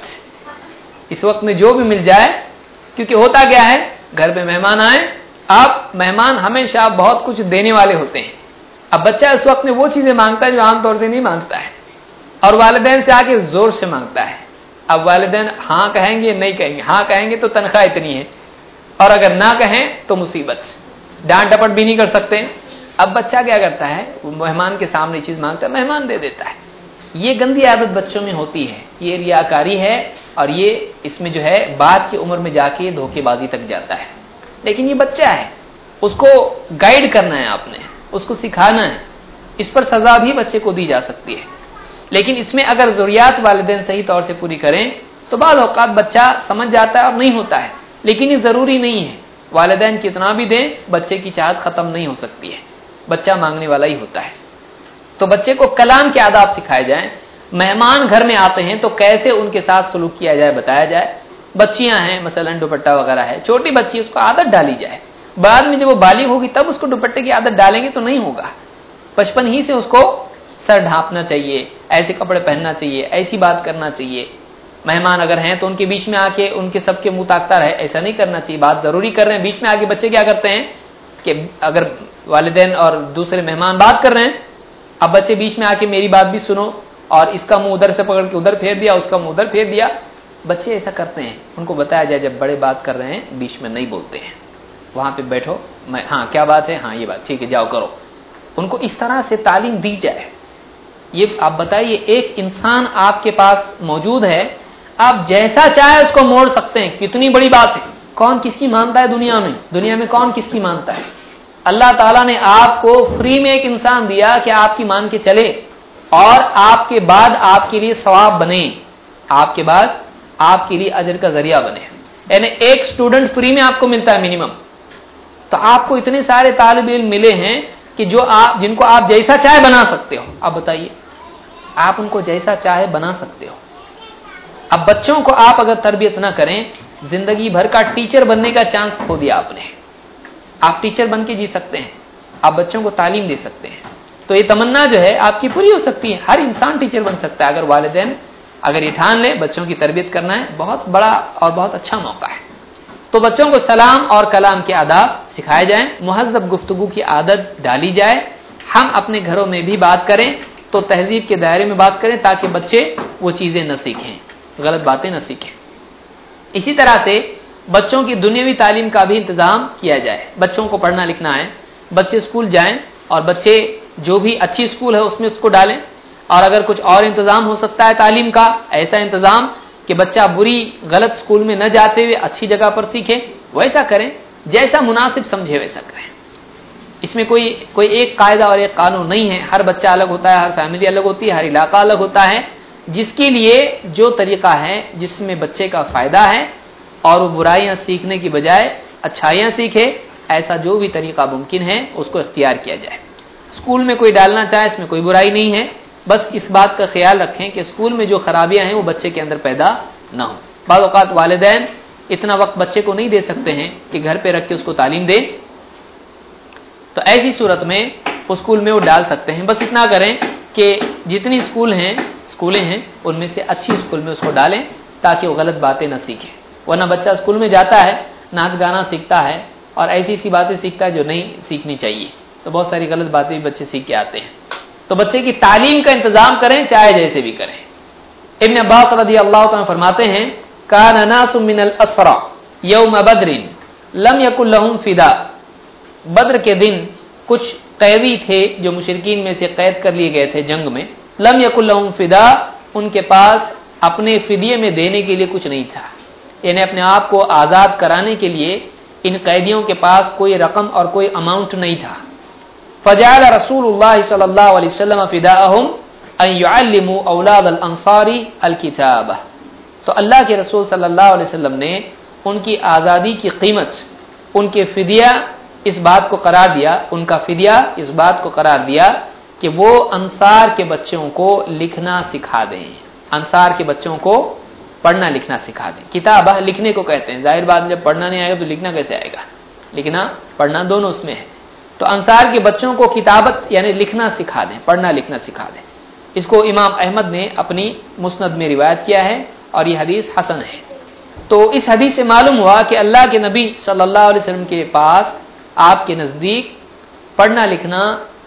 اس وقت میں جو بھی مل جائے. کیونکہ ہوتا کیا ہے، گھر پہ مہمان آئے، اب مہمان ہمیشہ بہت کچھ دینے والے ہوتے ہیں. اب بچہ اس وقت میں وہ چیزیں مانگتا ہے جو عام طور سے نہیں مانگتا ہے، اور والدین سے آ کے زور سے مانگتا ہے. اب والدین ہاں کہیں گے نہیں کہیں گے، ہاں کہیں گے تو تنخواہ اتنی ہے، اور اگر نہ کہیں تو مصیبت، ڈانٹ ڈپٹ بھی نہیں کر سکتے. اب بچہ کیا کرتا ہے، وہ مہمان کے سامنے چیز مانگتا ہے، مہمان دے دیتا ہے. یہ گندی عادت بچوں میں ہوتی ہے، یہ ریاکاری ہے، اور یہ اس میں جو ہے بعد کی عمر میں جا کے دھوکے بازی تک جاتا ہے. لیکن یہ بچہ ہے، اس کو گائیڈ کرنا ہے، آپ نے اس کو سکھانا ہے. اس پر سزا بھی بچے کو دی جا سکتی ہے، لیکن اس میں اگر ضروریات والدین صحیح طور سے پوری کریں تو بعض اوقات بچہ سمجھ جاتا ہے اور نہیں ہوتا ہے. لیکن یہ ضروری نہیں ہے، والدین کتنا بھی دیں بچے کی چاہت ختم نہیں ہو سکتی ہے، بچہ مانگنے والا ہی ہوتا ہے. تو بچے کو کلام کے آداب سکھائے جائیں. مہمان گھر میں آتے ہیں تو کیسے ان کے ساتھ سلوک کیا جائے بتایا جائے. بچیاں ہیں مثلا دوپٹہ وغیرہ ہے، چھوٹی بچی، اس کو عادت ڈالی جائے. بعد में जब वो बालिग होगी तब उसको दुपट्टे की आदत डालेंगे तो नहीं होगा। बचपन ही से उसको सर ढांपना चाहिए, ऐसे कपड़े पहनना चाहिए, ऐसी बात करना चाहिए। मेहमान अगर हैं तो उनके बीच में आके उनके सबके मुंह ताकता रहे, ऐसा नहीं करना चाहिए। बात जरूरी कर रहे हैं, बीच में आके बच्चे क्या करते हैं कि अगर वालिदैन और दूसरे मेहमान बात कर रहे हैं, अब बच्चे बीच में आके मेरी बात भी सुनो, और इसका मुंह उधर से पकड़ के उधर फेर दिया, उसका मुंह उधर फेर दिया। बच्चे ऐसा करते हैं। उनको बताया जाए जब बड़े बात कर रहे हैं बीच में नहीं बोलते हैं, वहां पे बैठो, मैं हाँ क्या बात है, हाँ ये बात ठीक है, जाओ करो। उनको इस तरह से तालीम दी जाए। ये आप बताइए, एक इंसान आपके पास मौजूद है, आप जैसा चाहे उसको मोड़ सकते हैं, कितनी बड़ी बात है। कौन किसकी मानता है दुनिया में? दुनिया में कौन किसकी मानता है? अल्लाह ताला ने आपको फ्री में एक इंसान दिया कि आपकी मान के चले और आपके बाद आपके लिए सवाब बने, आपके बाद आपके लिए अजर का जरिया बने। यानी एक स्टूडेंट फ्री में आपको मिलता है मिनिमम, तो आपको इतने सारे तालिब इल्म मिले हैं कि जो आप जिनको आप जैसा चाहे बना सकते हो। अब बताइए, आप उनको जैसा चाहे बना सकते हो। अब बच्चों को आप अगर तरबियत ना करें, जिंदगी भर का टीचर बनने का चांस खो दिया आपने। आप टीचर बन के जी सकते हैं, आप बच्चों को तालीम दे सकते हैं। तो ये तमन्ना जो है आपकी पूरी हो सकती है। हर इंसान टीचर बन सकता है अगर वालिदैन अगर ये ठान ले बच्चों की तरबियत करना है। बहुत बड़ा और बहुत अच्छा मौका है। तो बच्चों को सलाम और कलाम के आदाब सिखाए जाएं, मुहज़्ज़ब गुफ्तगू की आदत डाली जाए। हम अपने घरों में भी बात करें तो तहजीब के दायरे में बात करें, ताकि बच्चे वो चीजें न सीखें, गलत बातें न सीखें। इसी तरह से बच्चों की दुनियावी तालीम का भी इंतजाम किया जाए। बच्चों को पढ़ना लिखना है, बच्चे स्कूल जाएं और बच्चे जो भी अच्छी स्कूल है उसमें उसको डालें। और अगर कुछ और इंतजाम हो सकता है तालीम का, ऐसा इंतजाम कि बच्चा बुरी गलत स्कूल में न जाते हुए अच्छी जगह पर सीखे, वैसा करें। जैसा मुनासिब समझे वैसा करें। इसमें कोई कोई एक कायदा और एक कानून नहीं है। हर बच्चा अलग होता है, हर फैमिली अलग होती है, हर इलाका अलग होता है। जिसके लिए जो तरीका है जिसमें बच्चे का फायदा है और वो बुराइयां सीखने की बजाय अच्छाइयां सीखे, ऐसा जो भी तरीका मुमकिन है उसको इख्तियार किया जाए। स्कूल में कोई डालना चाहे इसमें कोई बुराई नहीं है। बस इस बात का ख्याल रखें कि स्कूल में जो खराबियां हैं वो बच्चे के अंदर पैदा ना हो। बाज़ औक़ात वालिदैन इतना वक्त बच्चे को नहीं दे सकते हैं कि घर पे रख के उसको तालीम दें, तो ऐसी सूरत में उस स्कूल में वो डाल सकते हैं। बस इतना करें कि जितनी स्कूल हैं स्कूलें हैं उनमें से अच्छी स्कूल में उसको डालें, ताकि वो गलत बातें न सीखें। वरना बच्चा स्कूल में जाता है, नाच गाना सीखता है और ऐसी ऐसी बातें सीखता है जो नहीं सीखनी चाहिए, तो बहुत सारी गलत बातें भी बच्चे सीख के आते हैं। तो बच्चे की तालीम का इंतजाम करें, चाहे जैसे भी करें। इब्न अब्बास रज़ियल्लाहु अन्हु फरमाते हैं, कान नासु मिनल असरा यौम बद्रिन लम यकुल लहुम फिदा। बद्र के दिन कुछ कैदी थे जो मुशरिकीन में से कैद कर लिए गए थे जंग में। लम यकुल लहुम फिदा, उनके पास अपने फिदिये में देने के लिए कुछ नहीं था, यानी अपने आप को आजाद कराने के लिए इन कैदियों के पास कोई रकम और कोई अमाउंट नहीं था। फजाल रसूलुल्लाह सल्लल्लाहु अलैहि वसल्लम फिदाअहुम अन युअल्लिमु औलाद अल अंसारी अल किताब। तो अल्लाह के रसूल सल्लल्लाहु अलैहि वसल्लम ने उनकी आज़ादी की कीमत, उनके फिदिया इस बात को करार दिया, उनका फिदिया इस बात को करार दिया कि वो अंसार के बच्चों को लिखना सिखा दें, अंसार के बच्चों को पढ़ना लिखना सिखा दें। किताबह लिखने को कहते हैं। जाहिर बात, जब पढ़ना नहीं आएगा तो लिखना कैसे आएगा? लिखना पढ़ना दोनों उसमें है। तो अंसार के बच्चों को किताबत यानी लिखना सिखा दें, पढ़ना लिखना सिखा दें। इसको इमाम अहमद ने अपनी मुस्नद में रिवायत किया है और यह हदीस हसन है। तो इस हदीस से मालूम हुआ कि अल्लाह के नबी सल्लल्लाहु अलैहि वसल्लम के पास, आपके नजदीक पढ़ना लिखना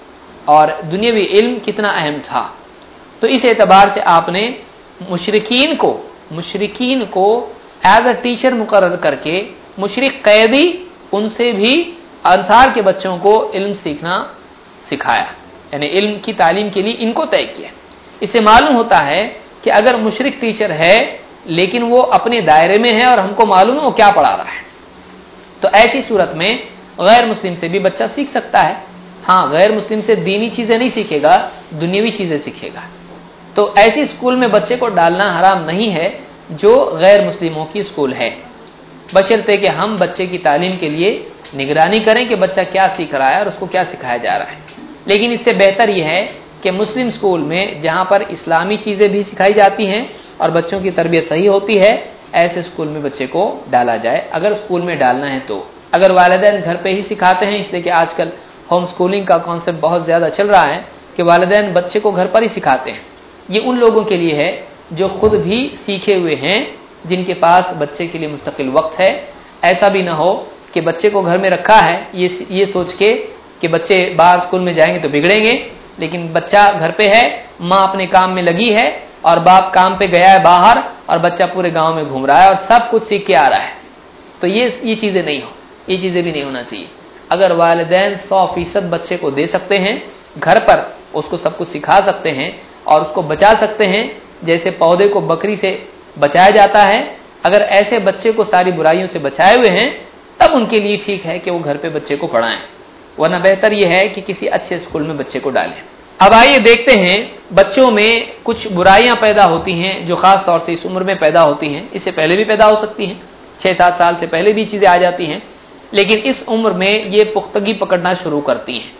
और दुनियावी इल्म कितना अहम था। तो इस एतबार से आपने मुशरिकीन को मुशरिकीन को एज अ टीचर मुकर्रर करके मुशरिक कैदी उनसे भी अंसार के बच्चों को इल्म सीखना सिखाया, यानी इल्म की तालीम के लिए इनको तय किया। इससे मालूम होता है कि अगर मुशरिक टीचर है लेकिन वो अपने दायरे में है और हमको मालूम है वो क्या पढ़ा रहा है, तो ऐसी सूरत में गैर मुस्लिम से भी बच्चा सीख सकता है। हाँ, गैर मुस्लिम से दीनी चीजें नहीं सीखेगा, दुनियावी चीजें सीखेगा। तो ऐसी स्कूल में बच्चे को डालना हराम नहीं है जो गैर मुस्लिमों की स्कूल है, बशर्ते कि हम बच्चे की तालीम के लिए निगरानी करें कि बच्चा क्या सीख रहा है और उसको क्या सिखाया जा रहा है। लेकिन इससे बेहतर यह है कि मुस्लिम स्कूल में जहां पर इस्लामी चीजें भी सिखाई जाती हैं और बच्चों की तरबियत सही होती है, ऐसे स्कूल में बच्चे को डाला जाए, अगर स्कूल में डालना है तो। اگر والدین گھر پہ ہی سکھاتے ہیں، اس لیے کہ آج کل ہوم اسکولنگ کا کانسیپٹ بہت زیادہ چل رہا ہے کہ والدین بچے کو گھر پر ہی سکھاتے ہیں، یہ ان لوگوں کے لیے ہے جو خود بھی سیکھے ہوئے ہیں، جن کے پاس بچے کے لیے مستقل وقت ہے۔ ایسا بھی نہ ہو کہ بچے کو گھر میں رکھا ہے یہ یہ سوچ کے کہ بچے باہر اسکول میں جائیں گے تو بگڑیں گے، لیکن بچہ گھر پہ ہے، ماں اپنے کام میں لگی ہے اور باپ کام پہ گیا ہے باہر، اور بچہ پورے گاؤں میں گھوم رہا ہے اور سب کچھ سیکھ کے آ رہا ہے۔ تو یہ یہ چیزیں نہیں ہو یہ چیزیں بھی نہیں ہونا چاہیے۔ اگر والدین سو فیصد بچے کو دے سکتے ہیں گھر پر، اس کو سب کچھ سکھا سکتے ہیں اور اس کو بچا سکتے ہیں جیسے پودے کو بکری سے بچایا جاتا ہے، اگر ایسے بچے کو ساری برائیوں سے بچائے ہوئے ہیں تب ان کے لیے ٹھیک ہے کہ وہ گھر پہ بچے کو پڑھائیں، ورنہ بہتر یہ ہے کہ کسی اچھے اسکول میں بچے کو ڈالیں۔ اب آئیے دیکھتے ہیں بچوں میں کچھ برائیاں پیدا ہوتی ہیں جو خاص طور سے اس عمر میں پیدا ہوتی ہیں، اس سے پہلے بھی پیدا ہو سکتی ہیں، چھ سات سال سے پہلے بھی چیزیں آ جاتی ہیں، لیکن اس عمر میں یہ پختگی پکڑنا شروع کرتی ہیں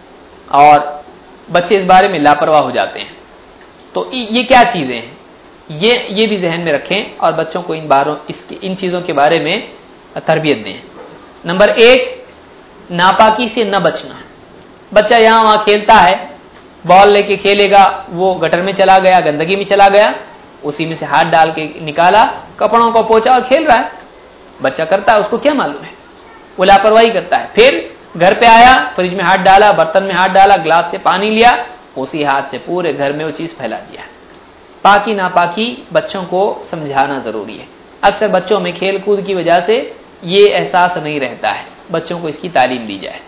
اور بچے اس بارے میں لاپرواہ ہو جاتے ہیں۔ تو یہ کیا چیزیں ہیں، یہ یہ بھی ذہن میں رکھیں اور بچوں کو ان باروں اس کی ان چیزوں کے بارے میں تربیت دیں۔ نمبر ایک، ناپاکی سے نہ بچنا۔ بچہ یہاں وہاں کھیلتا ہے، بال لے کے کھیلے گا، وہ گٹر میں چلا گیا، گندگی میں چلا گیا، اسی میں سے ہاتھ ڈال کے نکالا، کپڑوں کو پوچھا اور کھیل رہا ہے۔ بچہ کرتا ہے، اس کو کیا معلوم ہے، وہ لاپرواہی کرتا ہے۔ پھر گھر پہ آیا، فریج میں ہاتھ ڈالا، برتن میں ہاتھ ڈالا، گلاس سے پانی لیا، اسی ہاتھ سے پورے گھر میں وہ چیز پھیلا دیا۔ پاکی ناپاکی بچوں کو سمجھانا ضروری ہے۔ اکثر بچوں میں کھیل کود کی وجہ سے یہ احساس نہیں رہتا ہے، بچوں کو اس کی تعلیم دی جائے۔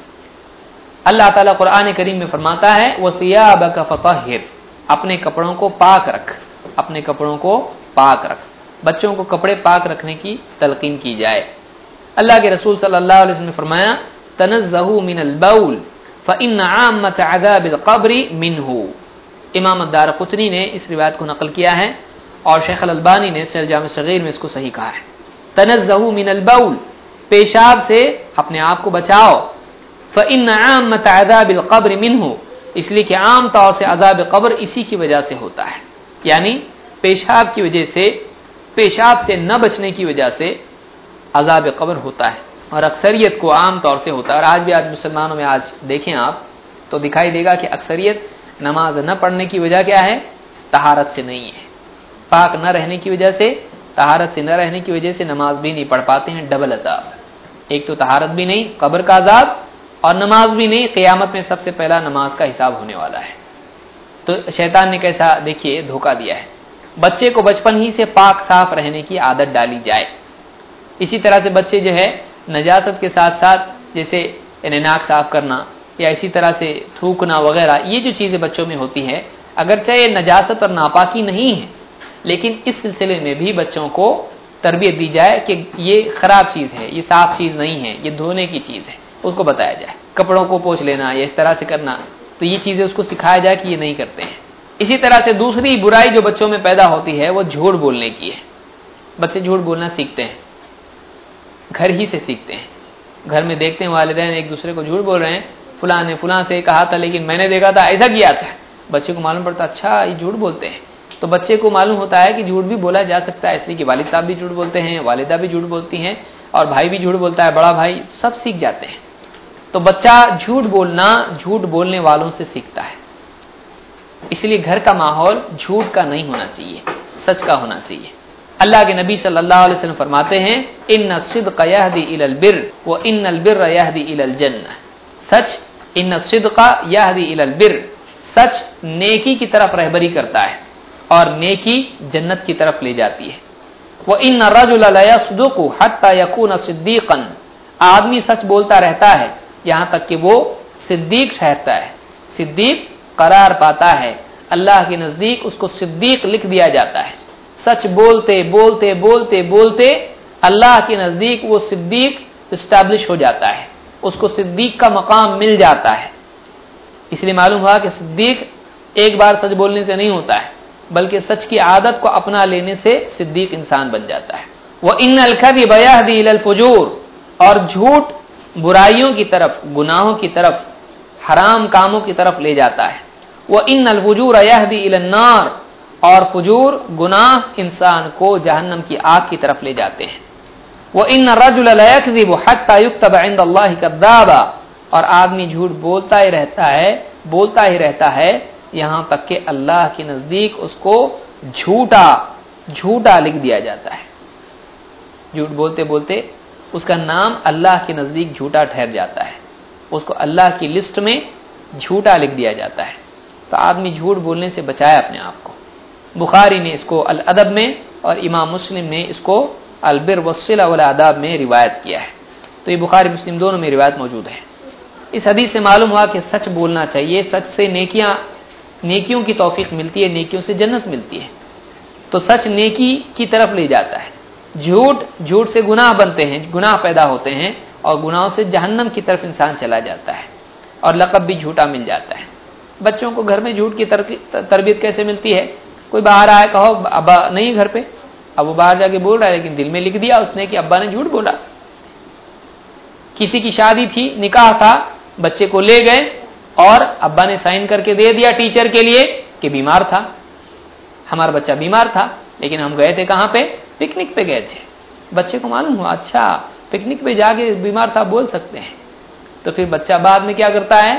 اللہ تعالیٰ قرآن کریم میں فرماتا ہے وَثِيَابَكَ فَطَهِّرْ، اپنے کپڑوں کو پاک رکھ، اپنے کپڑوں کو پاک رکھ، بچوں کو کپڑے پاک رکھنے کی تلقین کی جائے۔ اللہ کے رسول صلی اللہ علیہ وسلم نے فرمایا تَنَزَّهُوا مِنَ الْبَوْلِ فَإِنَّ عَامَّةَ عَذَابِ الْقَبْرِ مِنْهُ۔ امام الدارقطنی نے اس روایت کو نقل کیا ہے اور شیخ الالبانی نے سیر جامع صغیر میں اس کو صحیح کہا ہے۔ تَنَزَّهُوا مِنَ الْبَوْلِ، پیشاب سے اپنے آپ کو بچاؤ، فَإِنَّ عَامَّةَ عَذَابِ الْقَبْرِ مِنْهُ، اس لیے کہ عام طور سے عذاب قبر اسی کی وجہ سے ہوتا ہے، یعنی پیشاب کی وجہ سے، پیشاب سے نہ بچنے کی وجہ سے عذاب قبر ہوتا ہے، اور اکثریت کو عام طور سے ہوتا ہے۔ اور آج بھی آج مسلمانوں میں آج دیکھیں آپ تو دکھائی دے گا کہ اکثریت نماز نہ پڑھنے کی وجہ کیا ہے، طہارت سے نہیں ہے، پاک نہ رہنے کی وجہ سے، طہارت سے نہ رہنے کی وجہ سے نماز بھی نہیں پڑھ پاتے ہیں۔ ڈبل عذاب، ایک تو طہارت بھی نہیں، قبر کا عذاب، اور نماز بھی نہیں، قیامت میں سب سے پہلا نماز کا حساب ہونے والا ہے۔ تو شیطان نے کیسا دیکھیے دھوکہ دیا ہے۔ بچے کو بچپن ہی سے پاک صاف رہنے کی عادت ڈالی جائے۔ اسی طرح سے بچے جو ہے نجاست کے ساتھ ساتھ جیسے یعنی ناک صاف کرنا یا اسی طرح سے تھوکنا وغیرہ، یہ جو چیزیں بچوں میں ہوتی ہیں، اگرچہ یہ نجاست اور ناپاکی نہیں ہے، لیکن اس سلسلے میں بھی بچوں کو تربیت دی جائے کہ یہ خراب چیز ہے، یہ صاف چیز نہیں ہے، یہ دھونے کی چیز ہے، اس کو بتایا جائے۔ کپڑوں کو پوچھ لینا یا اس طرح سے کرنا، تو یہ چیزیں اس کو سکھایا جائے کہ یہ نہیں کرتے ہیں۔ اسی طرح سے دوسری برائی جو بچوں میں پیدا ہوتی ہے وہ جھوٹ بولنے کی ہے۔ بچے جھوٹ بولنا سیکھتے ہیں، گھر ہی سے سیکھتے ہیں۔ گھر میں دیکھتے ہیں والدین ایک دوسرے کو جھوٹ بول رہے ہیں، فلاں نے فلاں سے کہا تھا لیکن میں نے دیکھا تھا ایسا کیا تھا، بچے کو معلوم پڑتا اچھا یہ جھوٹ بولتے ہیں، تو بچے کو معلوم ہوتا ہے کہ جھوٹ بھی بولا جا سکتا ہے، اس لیے کہ والد صاحب بھی جھوٹ بولتے ہیں، والدہ بھی جھوٹ بولتی ہیں، اور بھائی بھی جھوٹ بولتا ہے، بڑا بھائی، سب سیکھ جاتے ہیں۔ تو بچہ جھوٹ بولنا جھوٹ بولنے والوں سے سیکھتا ہے، اس لیے گھر کا ماحول جھوٹ کا نہیں ہونا چاہیے، سچ کا ہونا چاہیے۔ اللہ کے نبی صلی اللہ علیہ وسلم فرماتے ہیں ان الصدق یہدی الی البر وان البر یہدی الی الجنہ، سچ ان الصدق یہدی الی البر، سچ نیکی کی طرف رہبری کرتا ہے اور نیکی جنت کی طرف لے جاتی ہے۔ وان الرجل لیصدق حتى يكون صدیقا، آدمی سچ بولتا رہتا ہے یہاں تک کہ وہ صدیق ٹھہرتا ہے، صدیق قرار پاتا ہے، اللہ کے نزدیک اس کو صدیق لکھ دیا جاتا ہے۔ سچ بولتے بولتے بولتے بولتے اللہ کے نزدیک وہ صدیق اسٹیبلش ہو جاتا ہے، اس کو صدیق کا مقام مل جاتا ہے۔ اس لیے معلوم ہوا کہ صدیق ایک بار سچ بولنے سے نہیں ہوتا ہے، بلکہ سچ کی عادت کو اپنا لینے سے صدیق انسان بن جاتا ہے۔ وَإِنَّ الْكَذِبَ يَهْدِي إِلَى الْفُجُورِ، اور جھوٹ برائیوں کی طرف، گناہوں کی طرف، حرام کاموں کی طرف لے جاتا ہے۔ وَإِنَّ الْفُجُورَ يَهْدِي إِلَى النَّارِ، اور فجور گناہ انسان کو جہنم کی آگ کی طرف لے جاتے ہیں۔ وَإِنَّ الرَّجُلَ لَيَكْذِبُ حَتَّى يُكْتَبَ عِندَ اللَّهِ كَذَّابًا، اور آدمی جھوٹ بولتا ہی رہتا ہے بولتا ہی رہتا ہے یہاں تک کہ اللہ کے نزدیک اس کو جھوٹا جھوٹا لکھ دیا جاتا ہے. جھوٹ بولتے بولتے اس کا نام اللہ کے نزدیک جھوٹا ٹھہر جاتا ہے، اس کو اللہ کی لسٹ میں جھوٹا لکھ دیا جاتا ہے. تو آدمی جھوٹ بولنے سے بچائے اپنے آپ کو. بخاری نے اس کو الادب میں اور امام مسلم نے اس کو البر والصلہ والآداب میں روایت کیا ہے. تو یہ بخاری مسلم دونوں میں روایت موجود ہے. اس حدیث سے معلوم ہوا کہ سچ بولنا چاہیے، سچ سے نیکیاں نیکیوں کی توفیق ملتی ہے، نیکیوں سے جنت ملتی ہے. تو سچ نیکی کی طرف لے جاتا ہے، جھوٹ جھوٹ سے گناہ بنتے ہیں، گناہ پیدا ہوتے ہیں اور گناہوں سے جہنم کی طرف انسان چلا جاتا ہے اور لقب بھی جھوٹا مل جاتا ہے. بچوں کو گھر میں جھوٹ کی تربیت کیسے ملتی ہے؟ کوئی باہر آئے کہو ابا نہیں گھر پہ، اب وہ باہر جا کے بول رہا ہے لیکن دل میں لکھ دیا اس نے کہ ابا نے جھوٹ بولا. کسی کی شادی تھی، نکاح تھا، بچے کو لے گئے اور ابا نے سائن کر کے دے دیا ٹیچر کے لیے کہ بیمار تھا، ہمارا بچہ بیمار تھا، لیکن ہم گئے تھے کہاں پہ؟ پکنک پہ گئے تھے. بچے کو معلوم ہوا اچھا پکنک پہ جا کے بیمار تھا بول سکتے ہیں. تو پھر بچہ بعد میں کیا کرتا ہے؟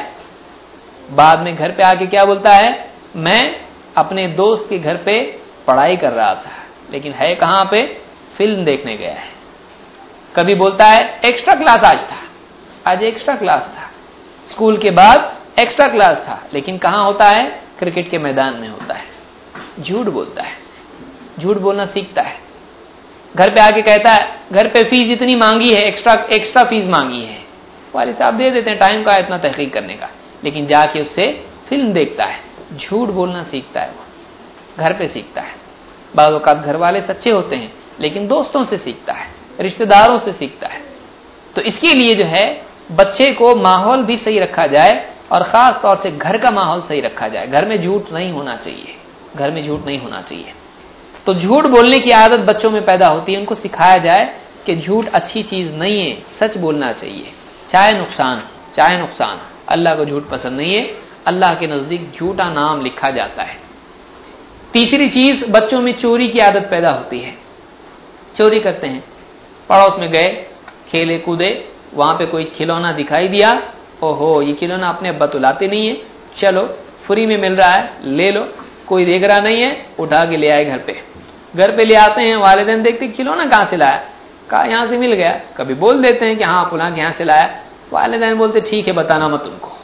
بعد میں گھر پہ آ کے کیا بولتا ہے؟ میں اپنے دوست کے گھر پہ پڑھائی کر رہا تھا لیکن ہے کہاں پہ؟ فلم دیکھنے گیا ہے. کبھی بولتا ہے ایکسٹرا کلاس آج تھا، آج ایکسٹرا کلاس تھا، اسکول کے بعد ایکسٹرا کلاس تھا، لیکن کہاں ہوتا ہے؟ کرکٹ کے میدان میں ہوتا ہے. جھوٹ بولتا ہے، جھوٹ بولنا سیکھتا ہے. گھر پہ آ کے کہتا ہے گھر پہ فیس اتنی مانگی ہے، ایکسٹرا ایکسٹرا فیس مانگی ہے، والد صاحب دے دیتے ہیں ٹائم کا اتنا تحقیق کرنے کا، لیکن جا کے اس سے فلم دیکھتا ہے. جھوٹ بولنا سیکھتا ہے، وہ گھر پہ سیکھتا ہے. بعض اوقات گھر والے سچے ہوتے ہیں لیکن دوستوں سے سیکھتا ہے، رشتہ داروں سے سیکھتا ہے. تو اس کے لیے جو ہے بچے کو ماحول بھی صحیح رکھا جائے اور خاص طور سے گھر کا ماحول صحیح رکھا جائے. گھر میں جھوٹ نہیں ہونا چاہیے، گھر میں جھوٹ نہیں ہونا چاہیے. تو جھوٹ بولنے کی عادت بچوں میں پیدا ہوتی ہے، ان کو سکھایا جائے کہ جھوٹ اچھی چیز نہیں ہے، سچ بولنا چاہیے چاہے نقصان چاہے نقصان. اللہ کو جھوٹ پسند نہیں ہے، اللہ کے نزدیک جھوٹا نام لکھا جاتا ہے. تیسری چیز بچوں میں چوری کی عادت پیدا ہوتی ہے. چوری کرتے ہیں، پڑوس میں گئے کھیلے کودے، وہاں پہ کوئی کھلونا دکھائی دیا، او ہو یہ کھلونا اپنے ابا تو لاتے نہیں ہے، چلو فری میں مل رہا ہے لے لو، کوئی دیکھ رہا نہیں ہے، اٹھا کے لے آئے گھر پہ. گھر پہ لے آتے ہیں، والدین دیکھتے کھلونا کہاں سے لایا؟ کہا یہاں سے مل گیا. کبھی بول دیتے ہیں کہ ہاں فلاں کے یہاں سے لایا. والدین بولتے ٹھیک ہے بتانا مت ان کو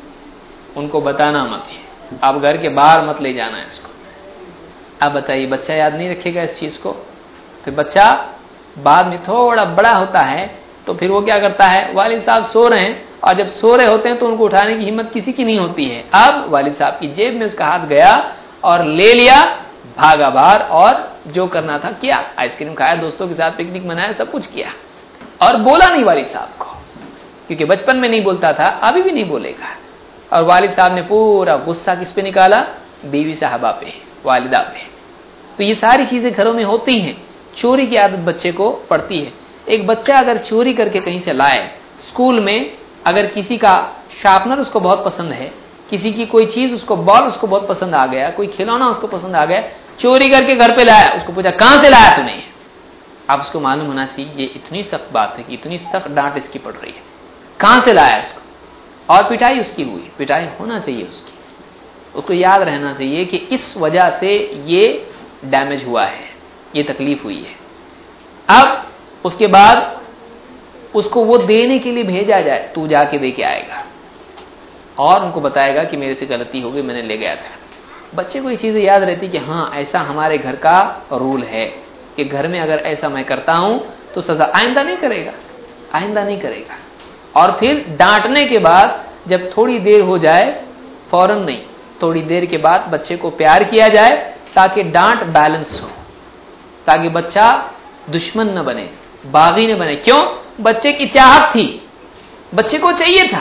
ان کو بتانا مت، آپ گھر کے باہر مت لے جانا ہے اس کو. اب بتائیے بچہ یاد نہیں رکھے گا اس چیز کو؟ پھر بچہ بعد میں تھوڑا بڑا ہوتا ہے تو پھر وہ کیا کرتا ہے؟ والد صاحب سو رہے ہیں اور جب سو رہے ہوتے ہیں تو ان کو اٹھانے کی ہمت کسی کی نہیں ہوتی ہے. اب والد صاحب کی جیب میں اس کا ہاتھ گیا اور لے لیا، بھاگا باہر اور جو کرنا تھا کیا، آئس کریم کھایا، دوستوں کے ساتھ پکنک منایا، سب کچھ کیا اور بولا نہیں والد صاحب کو، کیونکہ بچپن میں نہیں بولتا تھا، ابھی بھی نہیں بولے گا. اور والد صاحب نے پورا غصہ کس پہ نکالا؟ بیوی صاحبہ پہ، والدہ پہ. تو یہ ساری چیزیں گھروں میں ہوتی ہیں. چوری کی عادت بچے کو پڑتی ہے. ایک بچہ اگر چوری کر کے کہیں سے لائے، اسکول میں اگر کسی کا شارپنر اس کو بہت پسند ہے، کسی کی کوئی چیز اس کو بال اس کو بہت پسند آ گیا، کوئی کھلونا اس کو پسند آ گیا، چوری کر کے گھر پہ لایا، اس کو پوچھا کہاں سے لایا تو نہیں. اب اس کو معلوم ہونا چاہیے یہ اتنی سخت بات ہے کہ اتنی سخت ڈانٹ اس کی پڑ رہی ہے، کہاں سے لایا اس کو، اور پٹائی اس کی ہوئی. پٹائی ہونا چاہیے اس کی. اس کو یاد رہنا چاہیے کہ اس وجہ سے یہ ڈیمیج ہوا ہے، یہ تکلیف ہوئی ہے. اب اس کے بعد اس کو وہ دینے کے لیے بھیجا جائے، تو جا کے دے کے آئے گا اور ان کو بتائے گا کہ میرے سے غلطی ہو گئی، میں نے لے گیا تھا. بچے کو یہ چیزیں یاد رہتی کہ ہاں ایسا ہمارے گھر کا رول ہے کہ گھر میں اگر ایسا میں کرتا ہوں تو سزا آئندہ نہیں کرے گا، آئندہ نہیں کرے گا. اور پھر ڈانٹنے کے بعد جب تھوڑی دیر ہو جائے، فوراً نہیں، تھوڑی دیر کے بعد بچے کو پیار کیا جائے تاکہ ڈانٹ بیلنس ہو، تاکہ بچہ دشمن نہ بنے، باغی نہ بنے. کیوں؟ بچے کی چاہت تھی، بچے کو چاہیے تھا،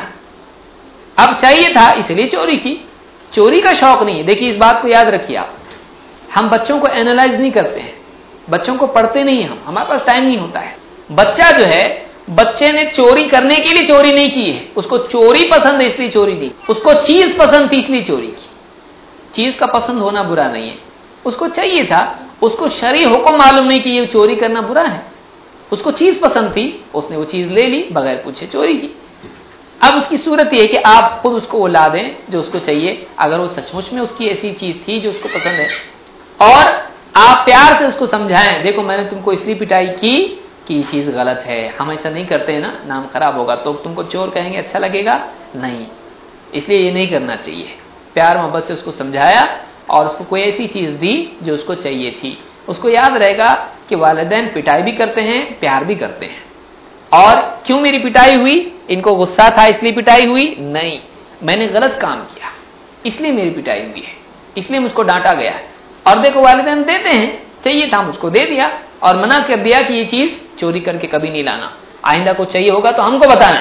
اب چاہیے تھا اس لیے چوری کی. چوری کا شوق نہیں ہے. دیکھیے اس بات کو یاد رکھیے آپ، ہم بچوں کو اینالائز نہیں کرتے ہیں، بچوں کو پڑھتے نہیں ہیں، ہم ہمارے پاس ٹائم نہیں ہوتا ہے. بچہ جو ہے، بچے نے چوری کرنے کے لیے چوری نہیں کی ہے، اس کو چوری پسند ہے اس لیے چوری نہیں، اس کو چیز پسند تھی اس لیے چوری کی. چیز کا پسند ہونا برا نہیں ہے، اس کو چاہیے تھا، اس کو شرعی حکم معلوم نہیں کہ یہ چوری کرنا برا ہے، उसको चीज पसंद थी, उसने वो चीज ले ली, बगैर पूछे चोरी की। अब उसकी सूरत यह है कि आप खुद उसको वो ला दें जो उसको चाहिए, अगर वो सचमुच में उसकी ऐसी चीज थी जो उसको पसंद है, और आप प्यार से उसको समझाएं, देखो मैंने तुमको इसलिए पिटाई की कि ये चीज गलत है, हम ऐसा नहीं करते हैं ना, नाम खराब होगा, तो तुमको चोर कहेंगे अच्छा लगेगा नहीं, इसलिए ये नहीं करना चाहिए। प्यार मोहब्बत से उसको समझाया और उसको कोई ऐसी चीज दी जो उसको चाहिए थी। उसको याद रहेगा कि वालिदैन पिटाई भी करते हैं, प्यार भी करते हैं। और क्यों मेरी पिटाई हुई? इनको गुस्सा था इसलिए पिटाई हुई? नहीं, मैंने गलत काम किया इसलिए मेरी पिटाई हुई है, इसलिए मुझको डांटा गया है। और देखो वालिदैन देते हैं, चाहिए था मुझको दे दिया और मना कर दिया कि ये चीज चोरी करके कभी नहीं लाना, आइंदा को चाहिए होगा तो हमको बताना।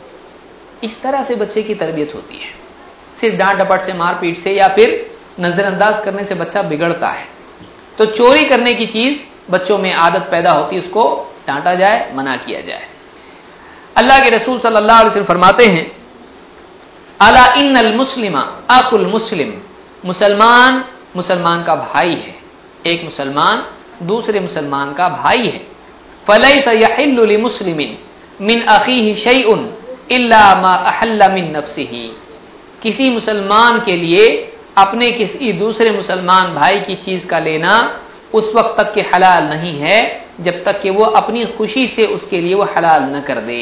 इस तरह से बच्चे की तरबियत होती है। सिर्फ डांट डपट से, मारपीट से या फिर नजरअंदाज करने से बच्चा बिगड़ता है। तो चोरी करने की चीज बच्चों में आदत पैदा होती है, उसको डांटा जाए, मना किया जाए। अल्लाह के रसूल सल्लल्लाहु अलैहि वसल्लम फरमाते हैं, अला इन्नल मुस्लिमा अकुल मुस्लिम, मुसलमान मुसलमान का भाई है, एक मुसलमान दूसरे मुसलमान का भाई है। फलैसा यहिल्लु लिमुस्लिमिन मिन अखीहि शैउन इल्ला मा अहल्ला मिन नफ्सिही, किसी मुसलमान के लिए अपने किसी दूसरे मुसलमान भाई की चीज का लेना उस वक्त तक के हलाल नहीं है जब तक कि वो अपनी खुशी से उसके लिए वो हलाल न कर दे।